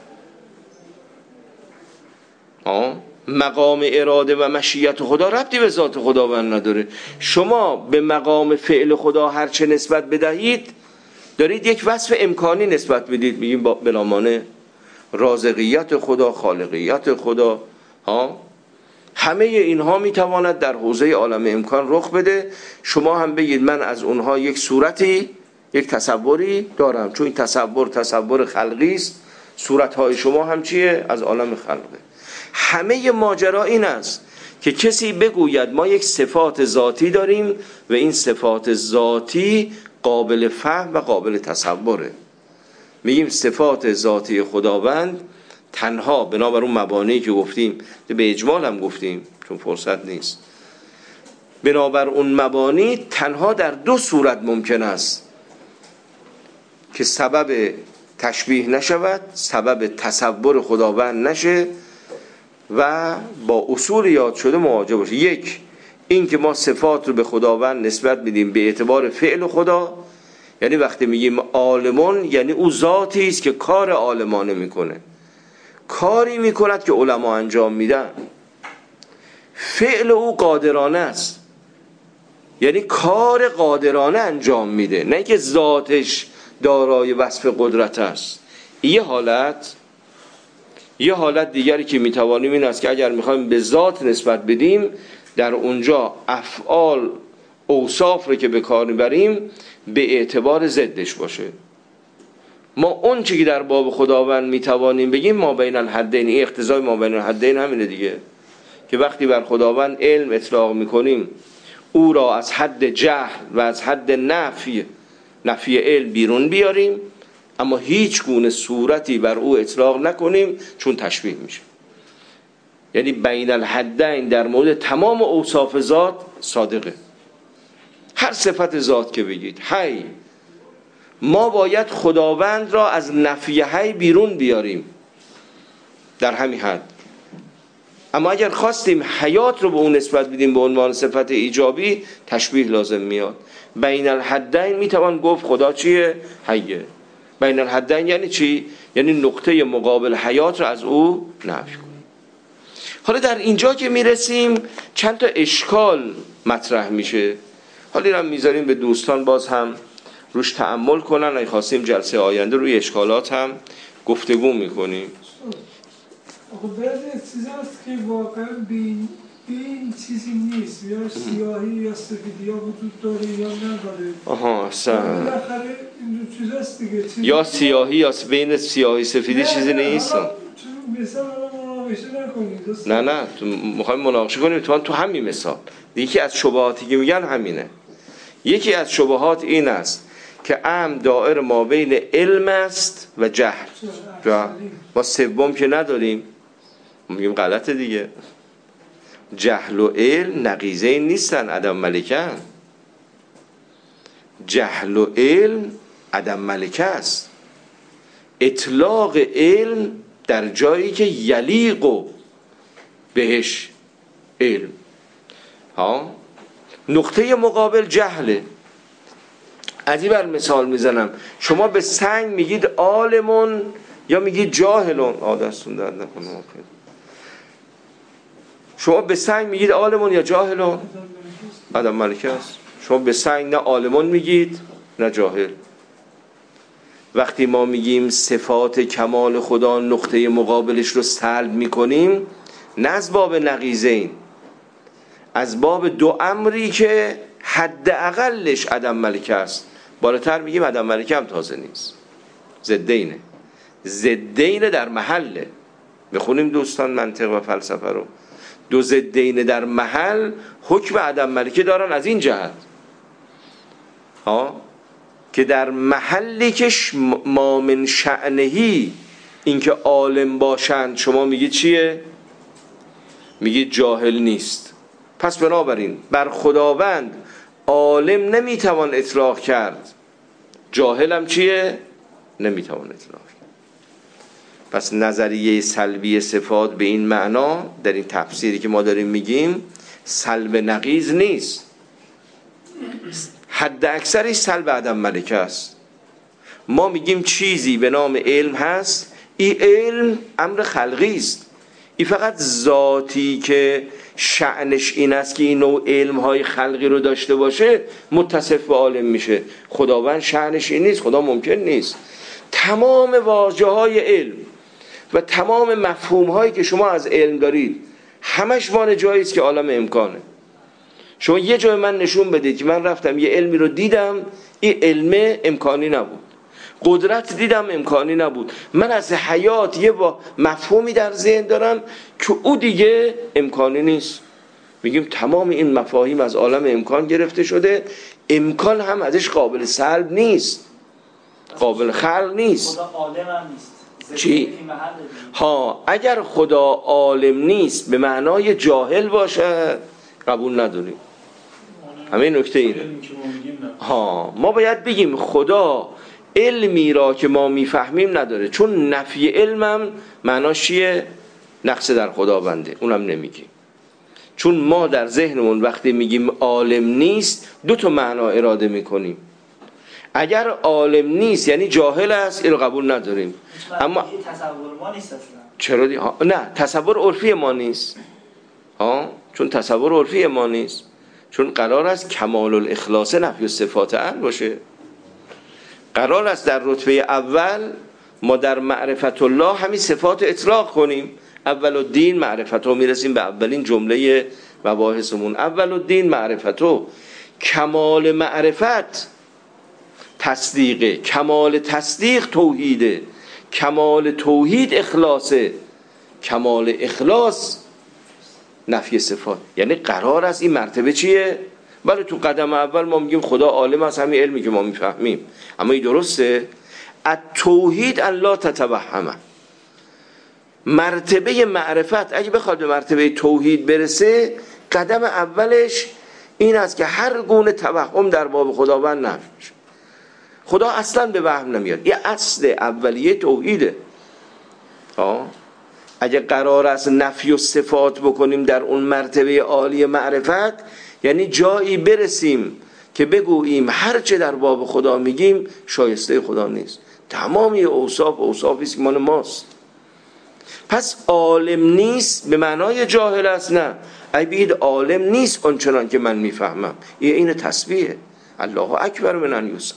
مقام اراده و مشیت خدا ربطی به ذات خداوند نداره. شما به مقام فعل خدا هرچه نسبت بدهید دارید یک وصف امکانی نسبت بدید. میگیم بلامانه رازقیت خدا، خالقیت خدا. همه اینها میتواند در حوزه عالم امکان رخ بده. شما هم بگید من از اونها یک صورتی، یک تصوری دارم، چون این تصور خلقی است. صورتهای شما هم چیه؟ از عالم خلقه. همه ماجرا این است که کسی بگوید ما یک صفات ذاتی داریم و این صفات ذاتی قابل فهم و قابل تصوره. میگیم صفات ذاتی خداوند تنها بنابر اون مبانی که گفتیم، به اجمال هم گفتیم چون فرصت نیست، بنابر اون مبانی تنها در دو صورت ممکن است که سبب تشبیه نشود، سبب تصور خداوند نشه و با اصول یاد شده مواجه باشه. یک، این که ما صفات رو به خداوند نسبت بدیم به اعتبار فعل خدا، یعنی وقتی میگیم عالمون یعنی او ذاتی است که کار عالمانه میکنه، کاری میکند که علما انجام میدن. فعل او قادرانه است، یعنی کار قادرانه انجام میده، نه که ذاتش دارای وصف قدرت است. یه حالت دیگری که میتوانیم این است که اگر میخوایم به ذات نسبت بدیم، در اونجا افعال اوصاف رو که به کار میبریم به اعتبار ضدش باشه. ما اون چیزی که در باب خداوند میتوانیم بگیم ما بین الحدین، این اقتضای ما بین الحدین همینه دیگه، که وقتی بر خداوند علم اطلاق میکنیم او را از حد جهل و از حد نفی علم بیرون بیاریم، اما هیچ گونه صورتی بر او اطلاق نکنیم چون تشبیه میشه. یعنی بین الحدین در مورد تمام اوصاف ذات صادقه. هر صفت ذات که بگید، حی، ما باید خداوند را از نفی حی بیرون بیاریم در همین حد. اما اگر خواستیم حیات رو به اون نسبت بدیم به عنوان صفت ایجابی، تشبیه لازم میاد. بین الحدین میتوان گفت خدا چیه؟ حیه. بین الحدین یعنی چی؟ یعنی نقطه مقابل حیات رو از او نفی کنیم. حالا در اینجا که میرسیم چند تا اشکال مطرح میشه. حالا این هم میذاریم به دوستان باز هم روش تأمل کنن. اگه خواستیم جلسه آینده روی اشکالات هم گفتگو میکنیم. خب بعد چیز هست که واقعا این چیزی نیست، یا سیاهی یا سفیدی یا وجود داره یا نداره. آها اصلا بالاخره این چیز هست دیگه، یا سیاهی یا بین سیاهی سفیدی چیزی نیست. مثلا مناقشه نکنید. نه تو میخوایم مناقشه کنیم تو همین مثال. یکی از شبهاتی که میگن همینه. یکی از شبهات این است که امر دائر ما بین علم است و جهل. ما سوم که نداریم. میگیم غلطه دیگه. جهل و علم نقیضه نیستن، عدم ملکه. جهل و علم عدم ملکه است. اطلاق علم در جایی که یلیق بهش علم. نقطه مقابل جهله. عجیب مثال میزنم، شما به سنگ میگید عالمون یا میگید جاهلون. دستون درد نکنه. شما به سنگ میگید عالمون یا جاهلون؟ عدم ملکه است. شما به سنگ نه عالمون میگید نه جاهل. وقتی ما میگیم صفات کمال خدا نقطه مقابلش رو سلب میکنیم، نه از باب نقیضین، از باب دو امری که حد اقلش عدم ملکه است. بالاتر میگیم عدم ملکه هم تازه نیست، ضدینه در محله. بخونیم دوستان منطق و فلسفه رو. دو ضدین در محل حکم عدم ملکه دارن از این جهت که در محلی که ما من شأنهی این که عالم باشند شما میگید چیه؟ میگید جاهل نیست. پس بنابراین بر خداوند عالم نمیتوان اطلاق کرد، جاهل هم چیه؟ نمیتوان اطلاق کرد. پس نظریه سلبی صفات به این معنا در این تفسیری که ما داریم میگیم سلب نقیض نیست، حد اکثرش سلب عدم ملکه است. ما میگیم چیزی به نام علم هست، این علم امر خلقی است، این فقط ذاتی که شأنش این است که این نوع علم‌های خلقی رو داشته باشه متصف به عالم میشه. خداوند شأنش این نیست، خدا ممکن نیست. تمام واژه‌های علم و تمام مفهوم‌هایی که شما از علم دارید همش وانه جایی است که عالم امکانه. شما یه جای من نشون بدید که من رفتم یه علمی رو دیدم این علم امکانی نبود، قدرت دیدم امکانی نبود، من از حیات یه مفهومی در ذهن دارم که او دیگه امکانی نیست. میگیم تمام این مفاهیم از عالم امکان گرفته شده، امکان هم ازش قابل سلب نیست، قابل خلق نیست. خدا عالم هم نیست. چی؟ اگر خدا عالم نیست به معنای جاهل باشه قبول نداریم. همین نکته اینه. ما باید بگیم خدا علمی را که ما میفهمیم نداره، چون نفی علمم معناش چیه؟ نقص در خداونده، اونم نمیگیم. چون ما در ذهنمون وقتی میگیم عالم نیست دو تا معنا اراده میکنیم. اگر عالم نیست یعنی جاهل است، اینو قبول نداریم. اما تصور ما نیست اصلا. چرا نه، تصور عرفی ما نیست. چون تصور عرفی ما نیست، چون قرار است کمال الاخلاص نفی و صفات ان باشه. قرار است در رتبه اول ما در معرفت الله همین صفات اطلاق کنیم. اول الدین معرفتو، میرسیم به اولین جمله مباحثمون. اول الدین معرفتو، کمال معرفت تصدیقه، کمال تصدیق توحیده، کمال توحید اخلاصه، کمال اخلاص نفی صفات. یعنی قرار است این مرتبه چیه؟ ولی تو قدم اول ما میگیم خدا عالم است، همین علمی که ما میفهمیم. اما این درسته؟ التوحید ان لا تتوهمه. مرتبه معرفت اگه بخواد به مرتبه توحید برسه قدم اولش این است که هر گونه توهم در باب خداوند نفی شه. خدا اصلا به وهم نمیاد، یه اصل اولیه توحیده. اگه قرار است نفی و صفات بکنیم در اون مرتبه عالی معرفت، یعنی جایی برسیم که بگوییم هر چه در باب خدا میگیم شایسته خدا نیست. تمامی اوصافی است که مال ماست. پس عالم نیست به معنای جاهل است، نه. ای بید عالم نیست آنچنان که من میفهمم، این تسبیحه. الله اکبر من ان یوصف.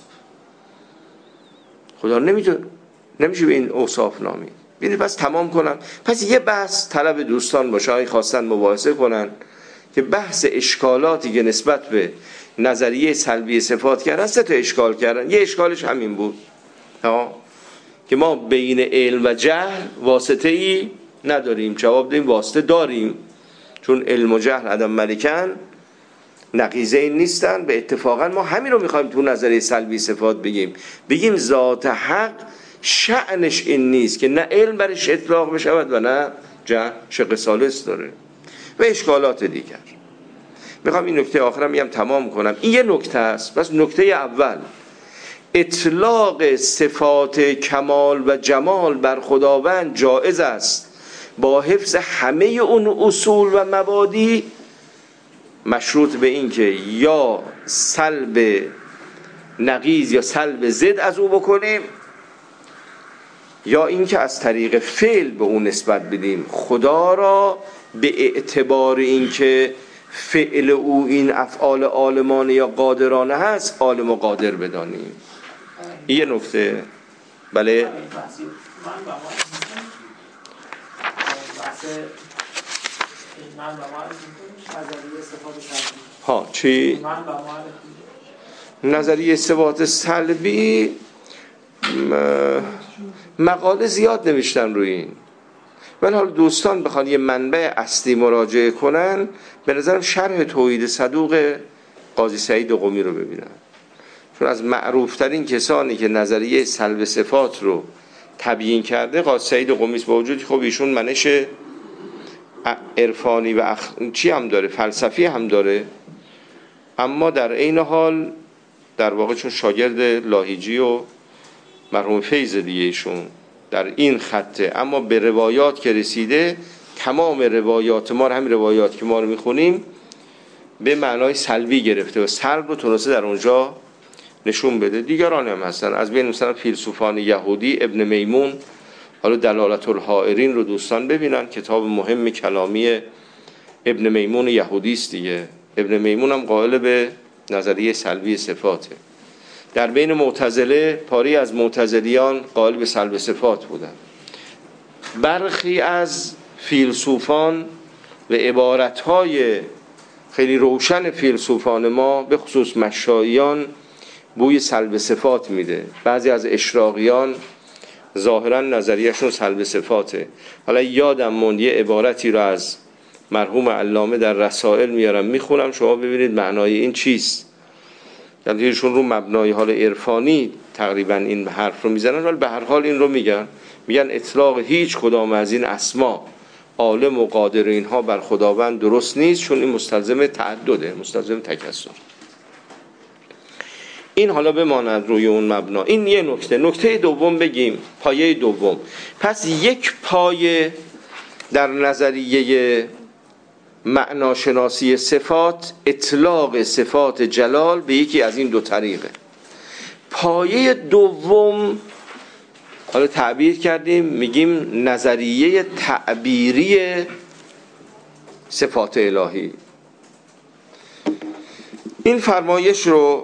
خدا نمیشه به این اوصاف نامید. ببینید پس تمام کنم. پس یه بحث طلب دوستان باشه، های خواستن مباحثه کنن که بحث اشکالاتی که نسبت به نظریه سلبی صفات کردن، 3 تا اشکال کردن. یه اشکالش همین بود که ما بین علم و جهل واسطه ای نداریم. جواب دادیم واسطه داریم، چون علم و جهل عدم ملکن نقیضین نیستن. به اتفاقا ما همین رو میخوایم تو نظریه سلبی صفات بگیم ذات حق شأنش این نیست که نه علم برش اطلاق بشود و نه جهل. شق ثالث داره و اشکالات دیگر. میخوام این نکته آخرم میگم تمام کنم. این یه نکته است. پس نکته اول، اطلاق صفات کمال و جمال بر خداوند جایز است با حفظ همه اون اصول و مبادی، مشروط به این که یا سلب نقیض یا سلب ضد از او بکنیم، یا این که از طریق فعل به اون نسبت بدیم. خدا را به اعتبار این که فعل او این افعال عالمانه یا قادرانه هست عالم و قادر بدانیم. این یه نکته. بله چی؟ نظریه صفات سلبی مقاله زیاد نوشتن روی این. ولی حالا دوستان بخوان یه منبع اصلی مراجعه کنن، به نظرم شرح توحید صدوق قاضی سعید قمی رو ببینن، چون از معروفترین کسانی که نظریه سلب صفات رو تبیین کرده قاضی سعید قمی است. با وجودی خب ایشون منش عرفانی و چی هم داره، فلسفی هم داره، اما در عین حال در واقع چون شاگرد لاهیجی و مرحوم فیض دیگه ایشون در این خطه، اما به روایات که رسیده تمام روایات ما رو، همین روایات که ما رو میخونیم، به معنای سلبی گرفته و سلب رو تونسته در اونجا نشون بده. دیگران هم هستن از بین مثلا فیلسوفان یهودی، ابن میمون، حالا دلالت الحائرین رو دوستان ببینن، کتاب مهم کلامی ابن میمون یهودی است دیگه. ابن میمون هم قائل به نظریه سلبی صفاته. در بین معتزله پاری از معتزلیان قائل به سلب صفات بودن. برخی از فیلسوفان و عبارتهای خیلی روشن فیلسوفان ما به خصوص مشاییان بوی سلب صفات میده. بعضی از اشراقیان ظاهرا نظریهشون سلب صفاته. حالا یادم موند یه عبارتی رو از مرحوم علامه در رسائل میارم میخونم، شما ببینید معنای این چیست. یعنی ایشون رو مبنای حال عرفانی تقریبا این حرف رو میزنن، ولی به هر حال این رو میگن اطلاق هیچ کدام از این اسما عالم و قادر اینها بر خداوند درست نیست، چون این مستلزم تعدده، مستلزم تکثر. این حالا بماند روی اون مبنا. این یه نکته. نکته دوم بگیم، پایه دوم. پس یک پایه در نظریه معناشناسی صفات اطلاق صفات جلال به یکی از این دو طریقه. پایه دوم حالا تعبیر کردیم، میگیم نظریه تعبیری صفات الهی. این فرمایش رو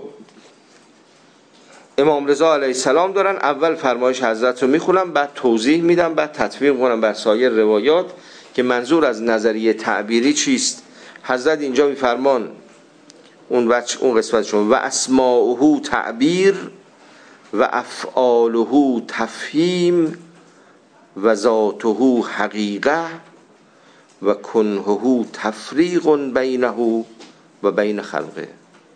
امام رضا علیه السلام دارن. اول فرمایش حضرت رو میخونم، بعد توضیح میدم، بعد تطبیق کنم بر سایر روایات که منظور از نظریه تعبیری چیست. حضرت اینجا میفرمان اون قسمتشون: و اسماؤه تعبیر و افعاله تفهیم و ذاته حقیقه و کنهه تفریق بینه و بین خلقه.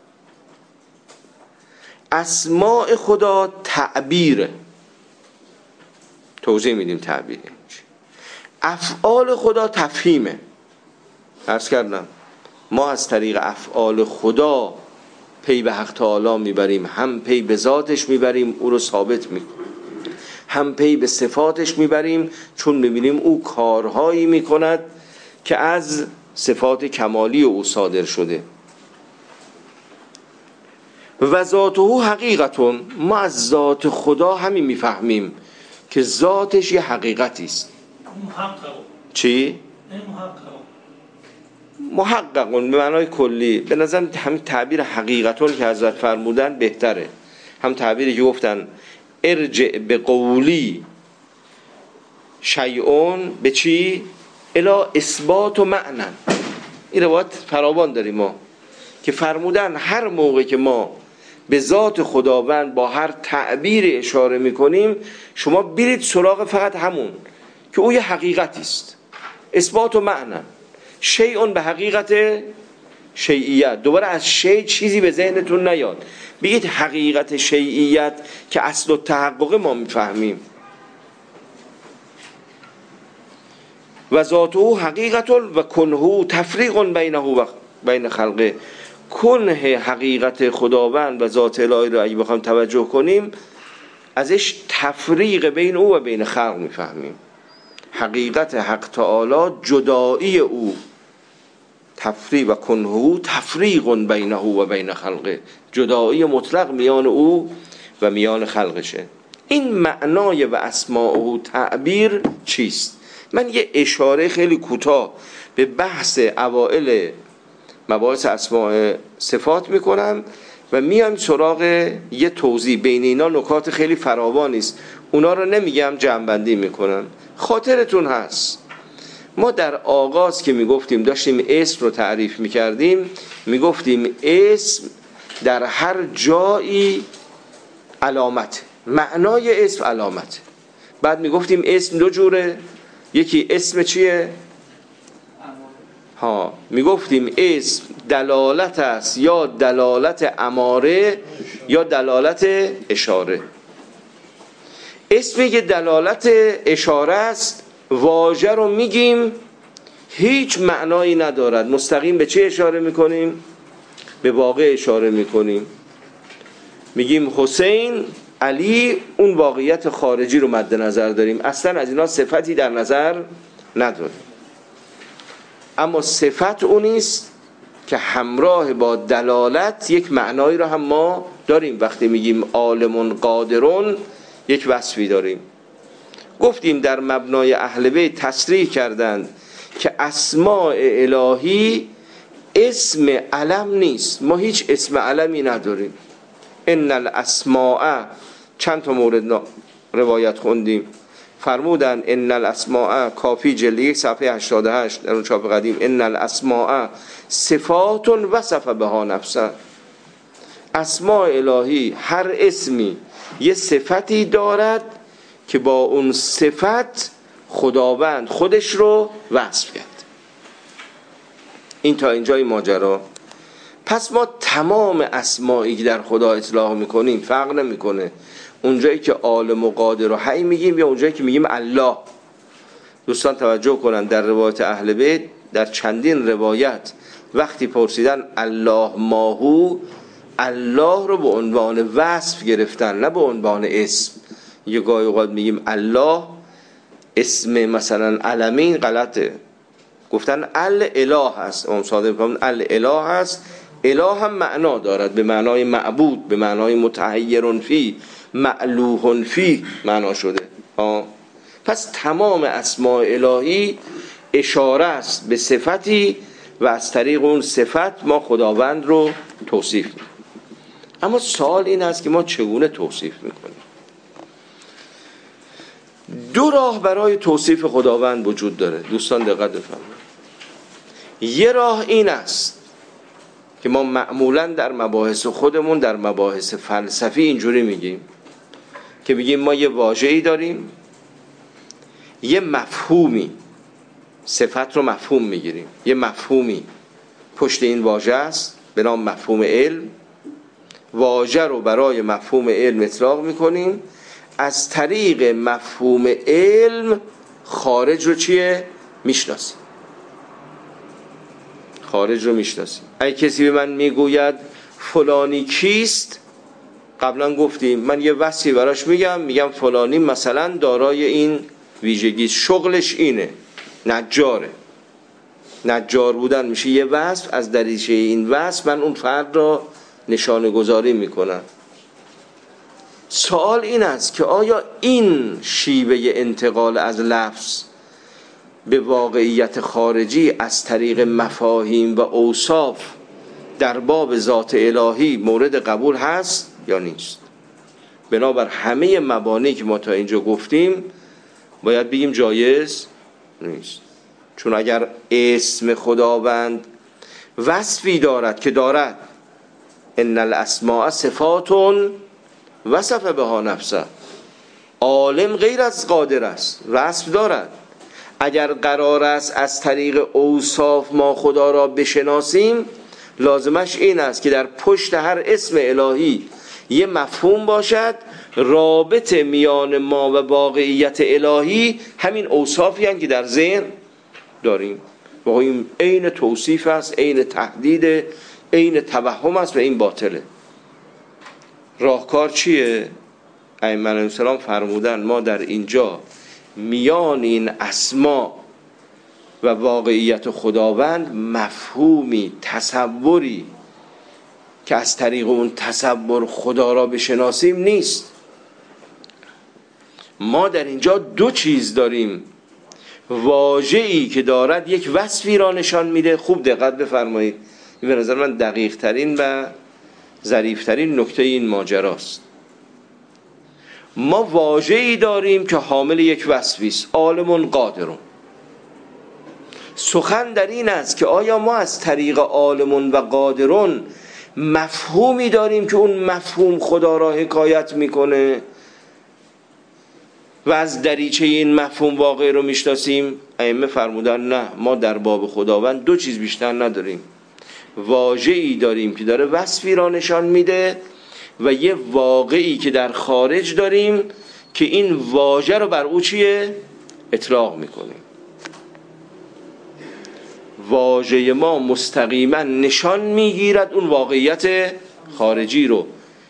اسماء خدا تعبیره، توضیح میدیم تعبیره. افعال خدا تفهیمه. عرض کردم ما از طریق افعال خدا پی به حق تعالی میبریم، هم پی به ذاتش میبریم او رو ثابت میکنیم، هم پی به صفاتش میبریم چون میبینیم او کارهایی میکند که از صفات کمالی او صادر شده. و ذاته حقیقتون، ما از ذات خدا همین میفهمیم که ذاتش یه حقیقتی است. چی؟ محققون به معنای کلی. به نظر همین تعبیر حقیقتون که حضرت فرمودن بهتره. هم تعبیری که گفتن ارجع به قولی شیئون به چی؟ الا اثبات و معنی. این روایت فراوان داریم ما که فرمودن هر موقع که ما به ذات خداوند با هر تعبیر اشاره میکنیم، شما برید سراغ فقط همون که او یه حقیقتی است. اثبات و معنی. شیئون به حقیقت شیعیت. دوباره از شیء چیزی به ذهنتون نیاد، بگید حقیقت شیعیت که اصل و تحقق ما میفهمیم. و ذاته حقیقت و کنه تفریق بینه و بین خلقه. کنه حقیقت خداوند و ذات الهی رو اگه بخوام توجه کنیم، ازش تفریق بین او و بین خلق میفهمیم. حقیقت حق تعالی جدایی او، تفریق و کنه تفریق بینه و بین خلقه، جدایی مطلق میان او و میان خلقشه. این معنای و اسماء و تعبیر چیست؟ من یه اشاره خیلی کوتاه به بحث اوائل مباحث اسماء صفات میکنم و میام سراغ یه توضیح. بین اینا نکات خیلی فراوانی است، اونا رو نمیگم، جمع‌بندی میکنم. خاطرتون هست ما در آغاز که میگفتیم، داشتیم اسم رو تعریف میکردیم، میگفتیم اسم در هر جایی علامت، معنای اسم علامت. بعد میگفتیم اسم دو جوره، یکی اسم چیه؟ میگفتیم اسم دلالت است، یا دلالت اماره یا دلالت اشاره. اسمی که دلالت اشاره است واژه رو میگیم هیچ معنایی ندارد، مستقیم به چه اشاره میکنیم؟ به واقع اشاره میکنیم. میگیم حسین، علی، اون واقعیت خارجی رو مد نظر داریم، اصلا از اینا صفتی در نظر نداریم. اما صفت اونیست که همراه با دلالت یک معنایی رو هم ما داریم. وقتی میگیم عالم قادرون یک وصفی داریم. گفتیم در مبنای اهل بیت تصریح کردند که اسماء الهی اسم علم نیست، ما هیچ اسم علمی نداریم. ان الاسماء، چند تا مورد روایت خوندیم، فرمودن ان الاسماء، کافی جلد 1 صفحه 88 در اون چاپ قدیم، ان الاسماء صفات وصف بها نفسه. اسماء الهی هر اسمی یه صفتی دارد که با اون صفت خداوند خودش رو وصف کرد. این تا اینجای ماجرا. پس ما تمام اسمایی که در خدا اطلاق میکنیم فرق نمیکنه اونجایی که عالم و قادر و حی میگیم یا اونجایی که میگیم الله. دوستان توجه کنن در روایت اهل بیت در چندین روایت وقتی پرسیدن الله ماهو، الله رو به عنوان وصف گرفتن نه به عنوان اسم. یه گاهی اوقات میگیم الله اسم مثلا علمین غلطه، گفتن الاله هست. امام صادق فرمودن الاله هست. اله هم معنا دارد، به معنای معبود، به معنای متحیر فی، معلوه فی معنا شده. پس تمام اسماء الهی اشاره است به صفتی و از طریق اون صفت ما خداوند رو توصیف میکنیم. اما سوال این است که ما چگونه توصیف میکنیم؟ دو راه برای توصیف خداوند وجود داره. دوستان دقت بفرمایید. یه راه این است که ما معمولا در مباحث خودمون، در مباحث فلسفی اینجوری میگیم که بگیم ما یه واژه‌ای داریم، یه مفهومی، صفت رو مفهوم میگیریم، یه مفهومی پشت این واژه است به نام مفهوم علم. واژه رو برای مفهوم علم اطلاق میکنیم، از طریق مفهوم علم خارج رو چیه؟ میشناسیم. خارج رو میشناسیم. اگه کسی به من میگوید فلانی کیست، قبلا گفتیم من یه وصفی براش میگم فلانی مثلا دارای این ویژگی، شغلش اینه، نجاره. نجار بودن میشه یه وصف، از دریچه این وصف من اون فرد را نشانه گذاری میکنم. سوال این است که آیا این شیوه انتقال از لفظ به واقعیت خارجی از طریق مفاهیم و اوصاف در باب ذات الهی مورد قبول هست یا نیست؟ بنابر همه مبانی که ما تا اینجا گفتیم باید بگیم جایز نیست. چون اگر اسم خداوند وصفی دارد که دارد ان الاسماء صفات وصف بها نفسه، عالم غیر از قادر است، وصف دارد. اگر قرار است از طریق اوصاف ما خدا را بشناسیم، لازمش این است که در پشت هر اسم الهی یه مفهوم باشد. رابطه میان ما و واقعیت الهی همین اوصافی هستند که در ذهن داریم. و این عین توصیف است، عین تهدید، عین توهم است و این باطله. راهکار چیه؟ ائمه علیهم السلام فرمودن ما در اینجا میان این اسما و واقعیت خداوند مفهومی، تصوری که از طریق اون تصور خدا را بشناسیم نیست. ما در اینجا دو چیز داریم، واژه‌ای که دارد یک وصفی را نشان میده. خوب دقت بفرمایید، این به نظر من دقیق ترین و ظریف ترین نکته این ماجراست. ما واژه‌ای داریم که حامل یک وصفی است، عالم قادرون. سخن در این است که آیا ما از طریق عالم و قادرون مفهومی داریم که اون مفهوم خدا را حکایت میکنه، و از دریچه این مفهوم واقع رو میشناسیم؟ ائمه فرمودن نه، ما در باب خداوند دو چیز بیشتر نداریم. واژه‌ای داریم که داره وصفی را نشان میده و یه واقعی که در خارج داریم که این واژه رو بر او چیه؟ اطلاق میکنیم. واژه ما مستقیما نشان میگیرد اون واقعیت خارجی رو.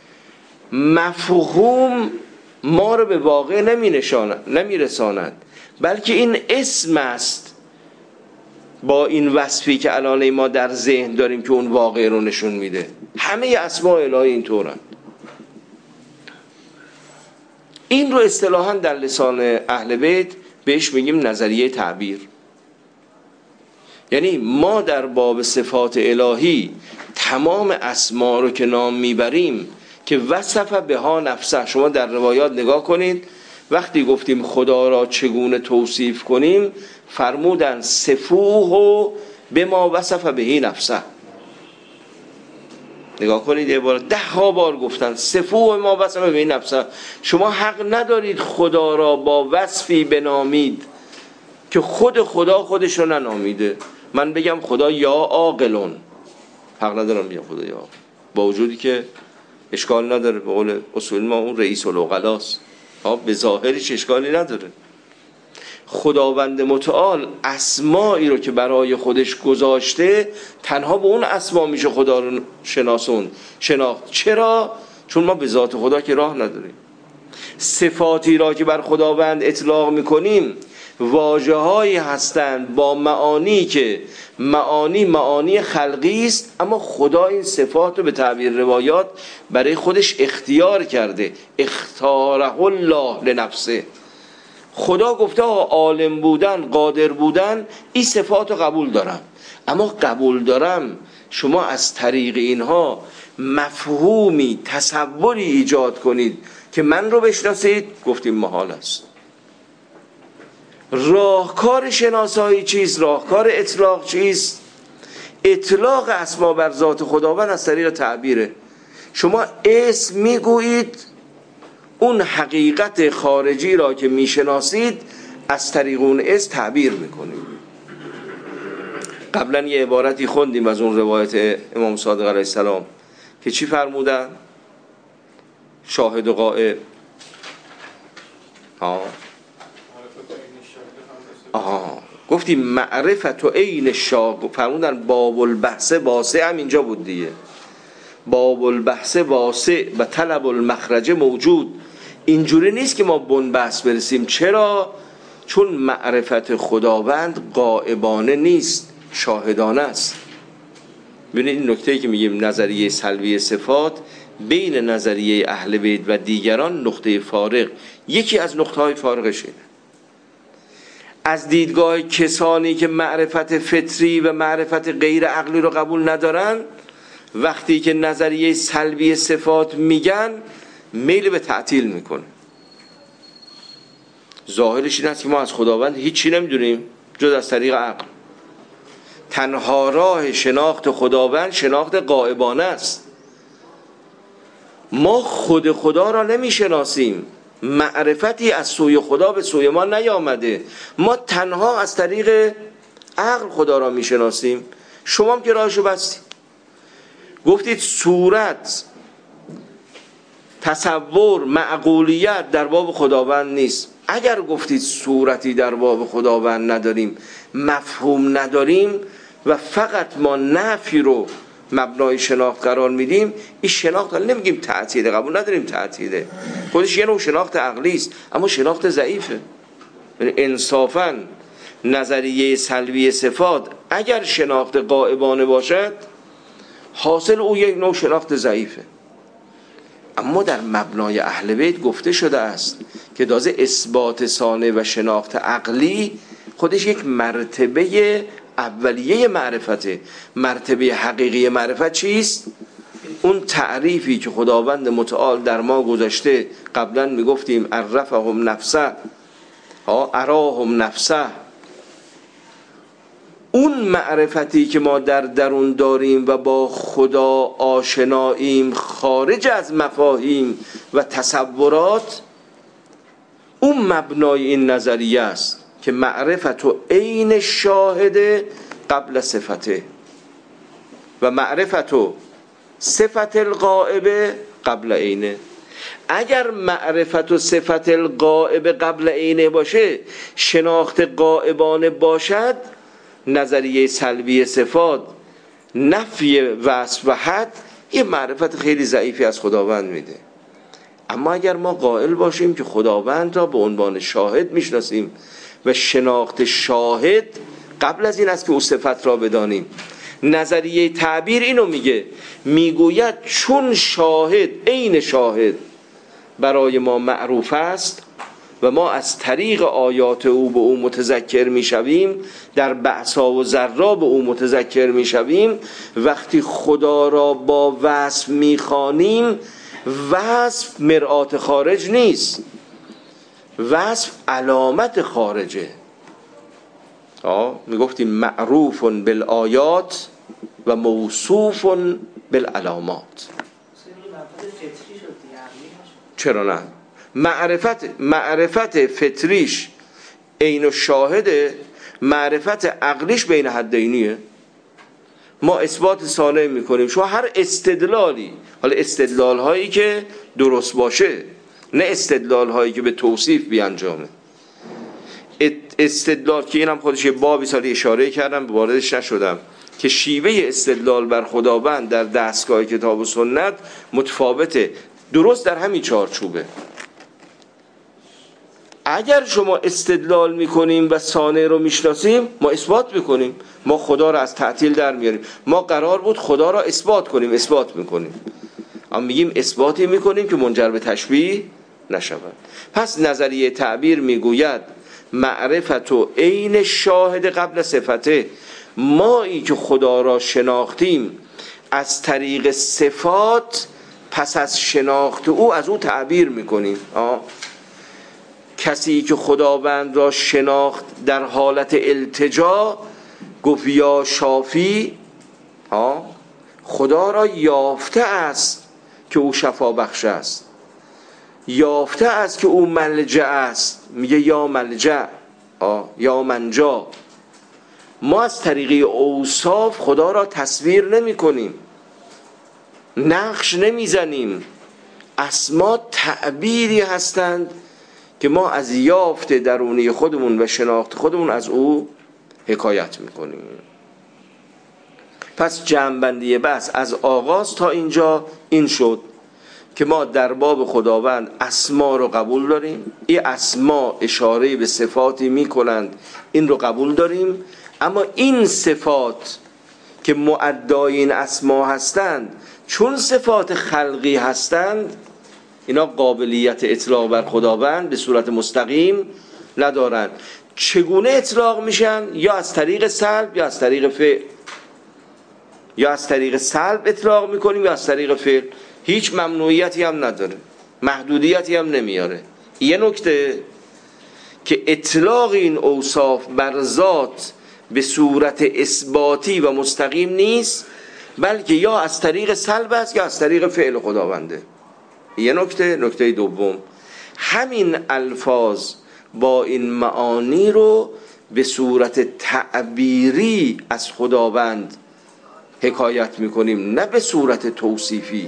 مفهوم ما رو به واقع نمیرساند، بلکه این اسم است با این وصفی که الان ما در ذهن داریم که اون واقع رو نشون میده. همه اسماء الهی اینطورند. این رو اصطلاحاً در لسان اهل بیت بهش میگیم نظریه تعبیر. یعنی ما در باب صفات الهی تمام اسما رو که نام میبریم که وصف بها نفسه، شما در روایات نگاه کنید وقتی گفتیم خدا را چگونه توصیف کنیم فرمودن صفوه به ما وصف بهی نفسه. نگاه کنید عبارت 10 بار گفتن صفوه ما وصف بهی نفسه. شما حق ندارید خدا را با وصفی بنامید که خود خدا خودش رو ننامیده. من بگم خدا یا عاقلون، حق ندارم بگم خدا یا عاقل، با وجودی که اشکال نداره، به قول اصول ما اون رئیس العقلاست، به ظاهرش اشکالی نداره. خداوند متعال اسمایی رو که برای خودش گذاشته تنها به اون اسما میشه خدا رو شناخت. چرا؟ چون ما به ذات خدا که راه نداریم. صفاتی را که بر خداوند اطلاق میکنیم واژه‌هایی هستند با معانی که معانی خلقی است، اما خدا این صفات رو به تعبیر روایات برای خودش اختیار کرده. اختاره الله لنفسه. خدا گفته عالم بودن، قادر بودن، این صفات رو قبول دارم، اما قبول دارم شما از طریق اینها مفهومی، تصوری ایجاد کنید که من رو بشناسید، گفتیم محال است. راهکار شناسایی چیست؟ راهکار اطلاق چیست؟ اطلاق اسما بر ذات خداوند از طریق تعبیره. شما اسم میگویید، اون حقیقت خارجی را که میشناسید از طریق اون اسم تعبیر میکنید. قبلا یه عبارتی خوندیم از اون روایت امام صادق علیه السلام که چی فرمودن؟ شاهد و غائب. گفتیم معرفت و عین شاهد، فرمودن باب البحث واسع، هم اینجا بود دیگه. باب البحث واسع و طلب المخرج موجود. اینجوری نیست که ما بن بحث برسیم. چرا؟ چون معرفت خداوند غائبانه نیست، شاهدانه است. ببینید این نکته‌ای که میگیم نظریه سلبی صفات بین نظریه اهل بیت و دیگران نقطه فارق، یکی از نقطه‌های فارقش اینه. از دیدگاه کسانی که معرفت فطری و معرفت غیر عقلی رو قبول ندارن، وقتی که نظریه سلبی صفات میگن میل به تعطیل میکنه. ظاهرش این است که ما از خداوند هیچی نمیدونیم جز از طریق عقل. تنها راه شناخت خداوند شناخت غائبانه است. ما خود خدا را نمیشناسیم، معرفتی از سوی خدا به سوی ما نیامده، ما تنها از طریق عقل خدا را میشناسیم. شما هم که راهشو بستید. گفتید صورت، تصور، معقولیت در باب خداوند نیست. اگر گفتید صورتی در باب خداوند نداریم، مفهوم نداریم و فقط ما نفی رو مبنای شناخت قرار میدیم، این شناخت نمیگیم تعطیله، قبول نداریم تعطیله، خودش یه نوع شناخت عقلی است، اما شناخت ضعیفه. یعنی انصافاً نظریه سلبی صفات اگر شناخت غائبانه باشد، حاصل او یک نوع شناخت ضعیفه. اما در مبنای اهل بیت گفته شده است که تازه اثبات ثانه و شناخت عقلی خودش یک مرتبه اولیه معرفته. مرتبه حقیقی معرفت چیست؟ اون تعریفی که خداوند متعال در ما گذاشته. قبلا میگفتیم عرفهم نفسه، اراهم نفسه. اون معرفتی که ما در درون داریم و با خدا آشناییم خارج از مفاهیم و تصورات، اون مبنای این نظریه است که معرفت و عین شاهد قبل صفته و معرفت و صفت الغائب قبل عینه. اگر معرفت و صفت الغائب قبل عینه باشه، شناخت غائبانه باشد، نظریه سلبی صفات نفی وصف و حد یه معرفت خیلی ضعیفی از خداوند میده. اما اگر ما قائل باشیم که خداوند را به عنوان شاهد میشناسیم و شناخت شاهد قبل از این است که او صفت را بدانیم، نظریه تعبیر اینو میگوید چون شاهد عین شاهد برای ما معروف است و ما از طریق آیات او به او متذکر میشویم، در بأسا و ضرا به او متذکر میشویم، وقتی خدا را با وصف میخوانیم، وصف مرآت خارج نیست، وصف علامت خارجه. میگفتیم معروف بالآیات و موصوف بالعلامات. چرا نه؟ معرفت فطریش عین الشاهده، معرفت عقلیش بین حدینیه. ما اثبات صانع میکنیم، شما هر استدلالی، حالا استدلال هایی که درست باشه، نه استدلال هایی که به توصیف بیانجامه. استدلال که اینم خودش یه بابی سالی اشاره کردم، به واردش نشدم، که شیوه استدلال بر خداوند در دستگاه کتاب و سنت متفاوته، درست در همین چارچوبه. اگر شما استدلال میکنیم و صانع رو میشناسیم، ما اثبات میکنیم، ما خدا رو از تعطیل در میاریم. ما قرار بود خدا را اثبات کنیم، اثبات میکنیم، اما میگیم اثباتی میکنیم که منجر به تشبیه نشود. پس نظریه تعبیر میگوید معرفت و عین شاهد قبل صفته، مایی که خدا را شناختیم از طریق صفات، پس از شناخت او از او تعبیر میکنیم. کسی که خداوند را شناخت در حالت التجا، گفت یا شافی، خدا را یافته است که او شفا بخش است، یافته است که او ملجأ است، میگه یا ملجأ، یا منجا. ما از طریق اوصاف خدا را تصویر نمی کنیم، نقش نمی زنیم. اسما تعبیری هستند که ما از یافت درونی خودمون و شناخت خودمون از او حکایت میکنیم. پس جمع‌بندی بحث از آغاز تا اینجا این شد که ما در باب خداوند اسما رو قبول داریم، این اسما اشاره به صفاتی میکنند، این رو قبول داریم. اما این صفات که مؤدای این اسما هستند، چون صفات خلقی هستند، اینا قابلیت اطلاق بر خداوند به صورت مستقیم ندارند. چگونه اطلاق میشن؟ یا از طریق سلب یا از طریق فعل. یا از طریق سلب اطلاق میکنیم یا از طریق فعل. هیچ ممنوعیتی هم نداره، محدودیتی هم نمیاره. یه نکته که اطلاق این اوصاف بر ذات به صورت اثباتی و مستقیم نیست، بلکه یا از طریق سلب است یا از طریق فعل خداونده. یه نکته دوم، همین الفاظ با این معانی رو به صورت تعبیری از خداوند حکایت میکنیم، نه به صورت توصیفی.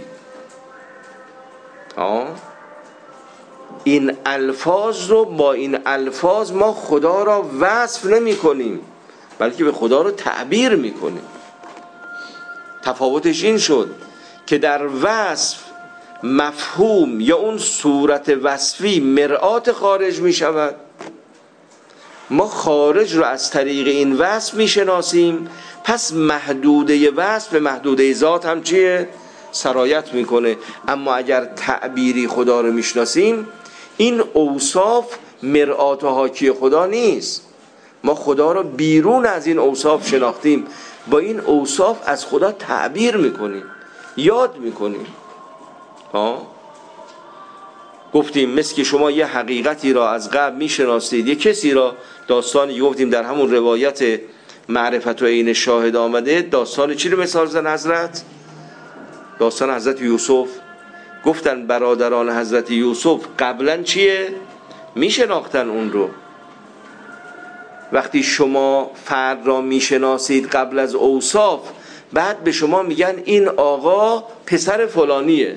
این الفاظ رو با این الفاظ ما خدا را وصف نمی کنیم، بلکه به خدا رو تعبیر می کنیم. تفاوتش این شد که در وصف مفهوم یا اون صورت وصفی مرآت خارج می شود. ما خارج رو از طریق این وصف می شناسیم، پس محدوده وصف به محدوده ذات هم چیه؟ سرایت میکنه. اما اگر تعبیری خدا رو میشناسیم، این اوصاف مرآت و حاکی خدا نیست. ما خدا رو بیرون از این اوصاف شناختیم، با این اوصاف از خدا تعبیر میکنیم، یاد میکنیم. گفتیم مثل که شما یه حقیقتی را از قبل میشناسید، یه کسی را، داستانی گفتیم در همون روایت معرفت و عین شاهد آمده، داستان چی رو مثال زن حضرت؟ داستان حضرت یوسف. گفتن برادران حضرت یوسف قبلا چیه؟ میشناختن اون رو. وقتی شما فرد را میشناسید قبل از اوصاف، بعد به شما میگن این آقا پسر فلانیه.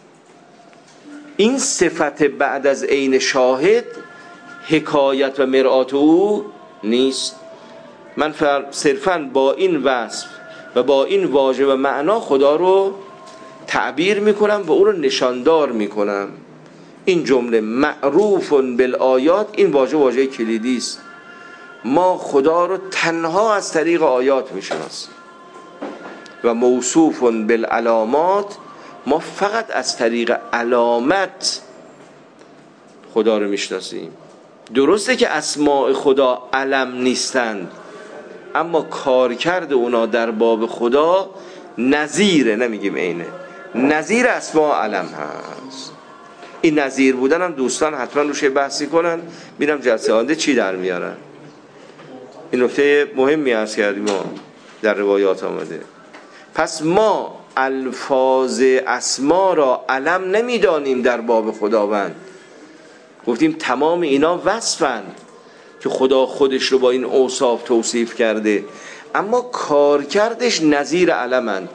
این صفت بعد از عین شاهد حکایت و مرآت او نیست. من صرفاً با این وصف و با این واژه و معنا خدا رو تعبیر میکنم و او رو نشاندار میکنم. این جمله معروف بالآیات، این واژه کلیدی است. ما خدا رو تنها از طریق آیات میشناسیم و موصوف بالعلامات، ما فقط از طریق علامت خدا رو میشناسیم. درسته که اسماء خدا علم نیستند، اما کارکرد اونا در باب خدا نظیره، نمیگیم عینه، نظیر اسماء علم هست. این نظیر بودن هم دوستان حتما روش بحثی کنن، ببینم جلسه آینده چی در میارن. این نکته مهمی عرض کردیم ما در روایات آمده. پس ما الفاظ اسما را علم نمیدانیم در باب خداوند. گفتیم تمام اینا وصفند که خدا خودش رو با این اوصاف توصیف کرده، اما کارکردش نظیر علمند.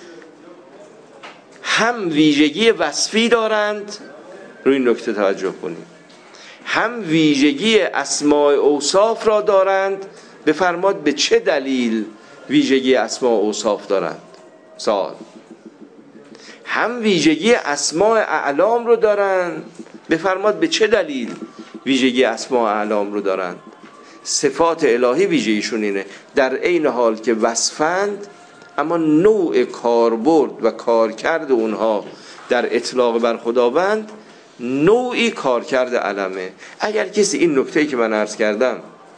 هم ویژگی وصفی دارند، روی این نکته توجه کنیم، هم ویژگی اسماء اوصاف را دارند. بفرماد به چه دلیل ویژگی اسماء اوصاف دارند؟ سوال. هم ویژگی اسماء اعلام رو دارند. بفرماد به چه دلیل ویژگی اسماء اعلام رو دارند؟ صفات الهی ویژگیشون اینه، در عین حال که وصفند، اما نوع کاربرد و کارکرد اونها در اطلاق بر خداوند نوعی کارکرد علمه. اگر کسی این نکته‌ای که من عرض کردم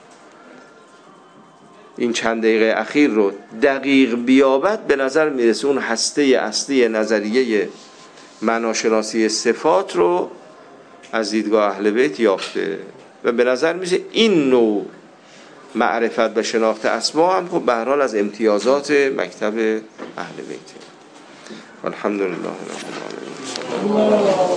این چند دقیقه اخیر رو دقیق بیابد، به نظر میرسه اون هسته اصلی نظریه معناشناسی صفات رو از دیدگاه اهل بیت یافته و به نظر میرسه این نوع معرفت و شناخت اسما هم خب به هر حال از امتیازات مکتب اهل بیت. الحمدلله رب العالمین.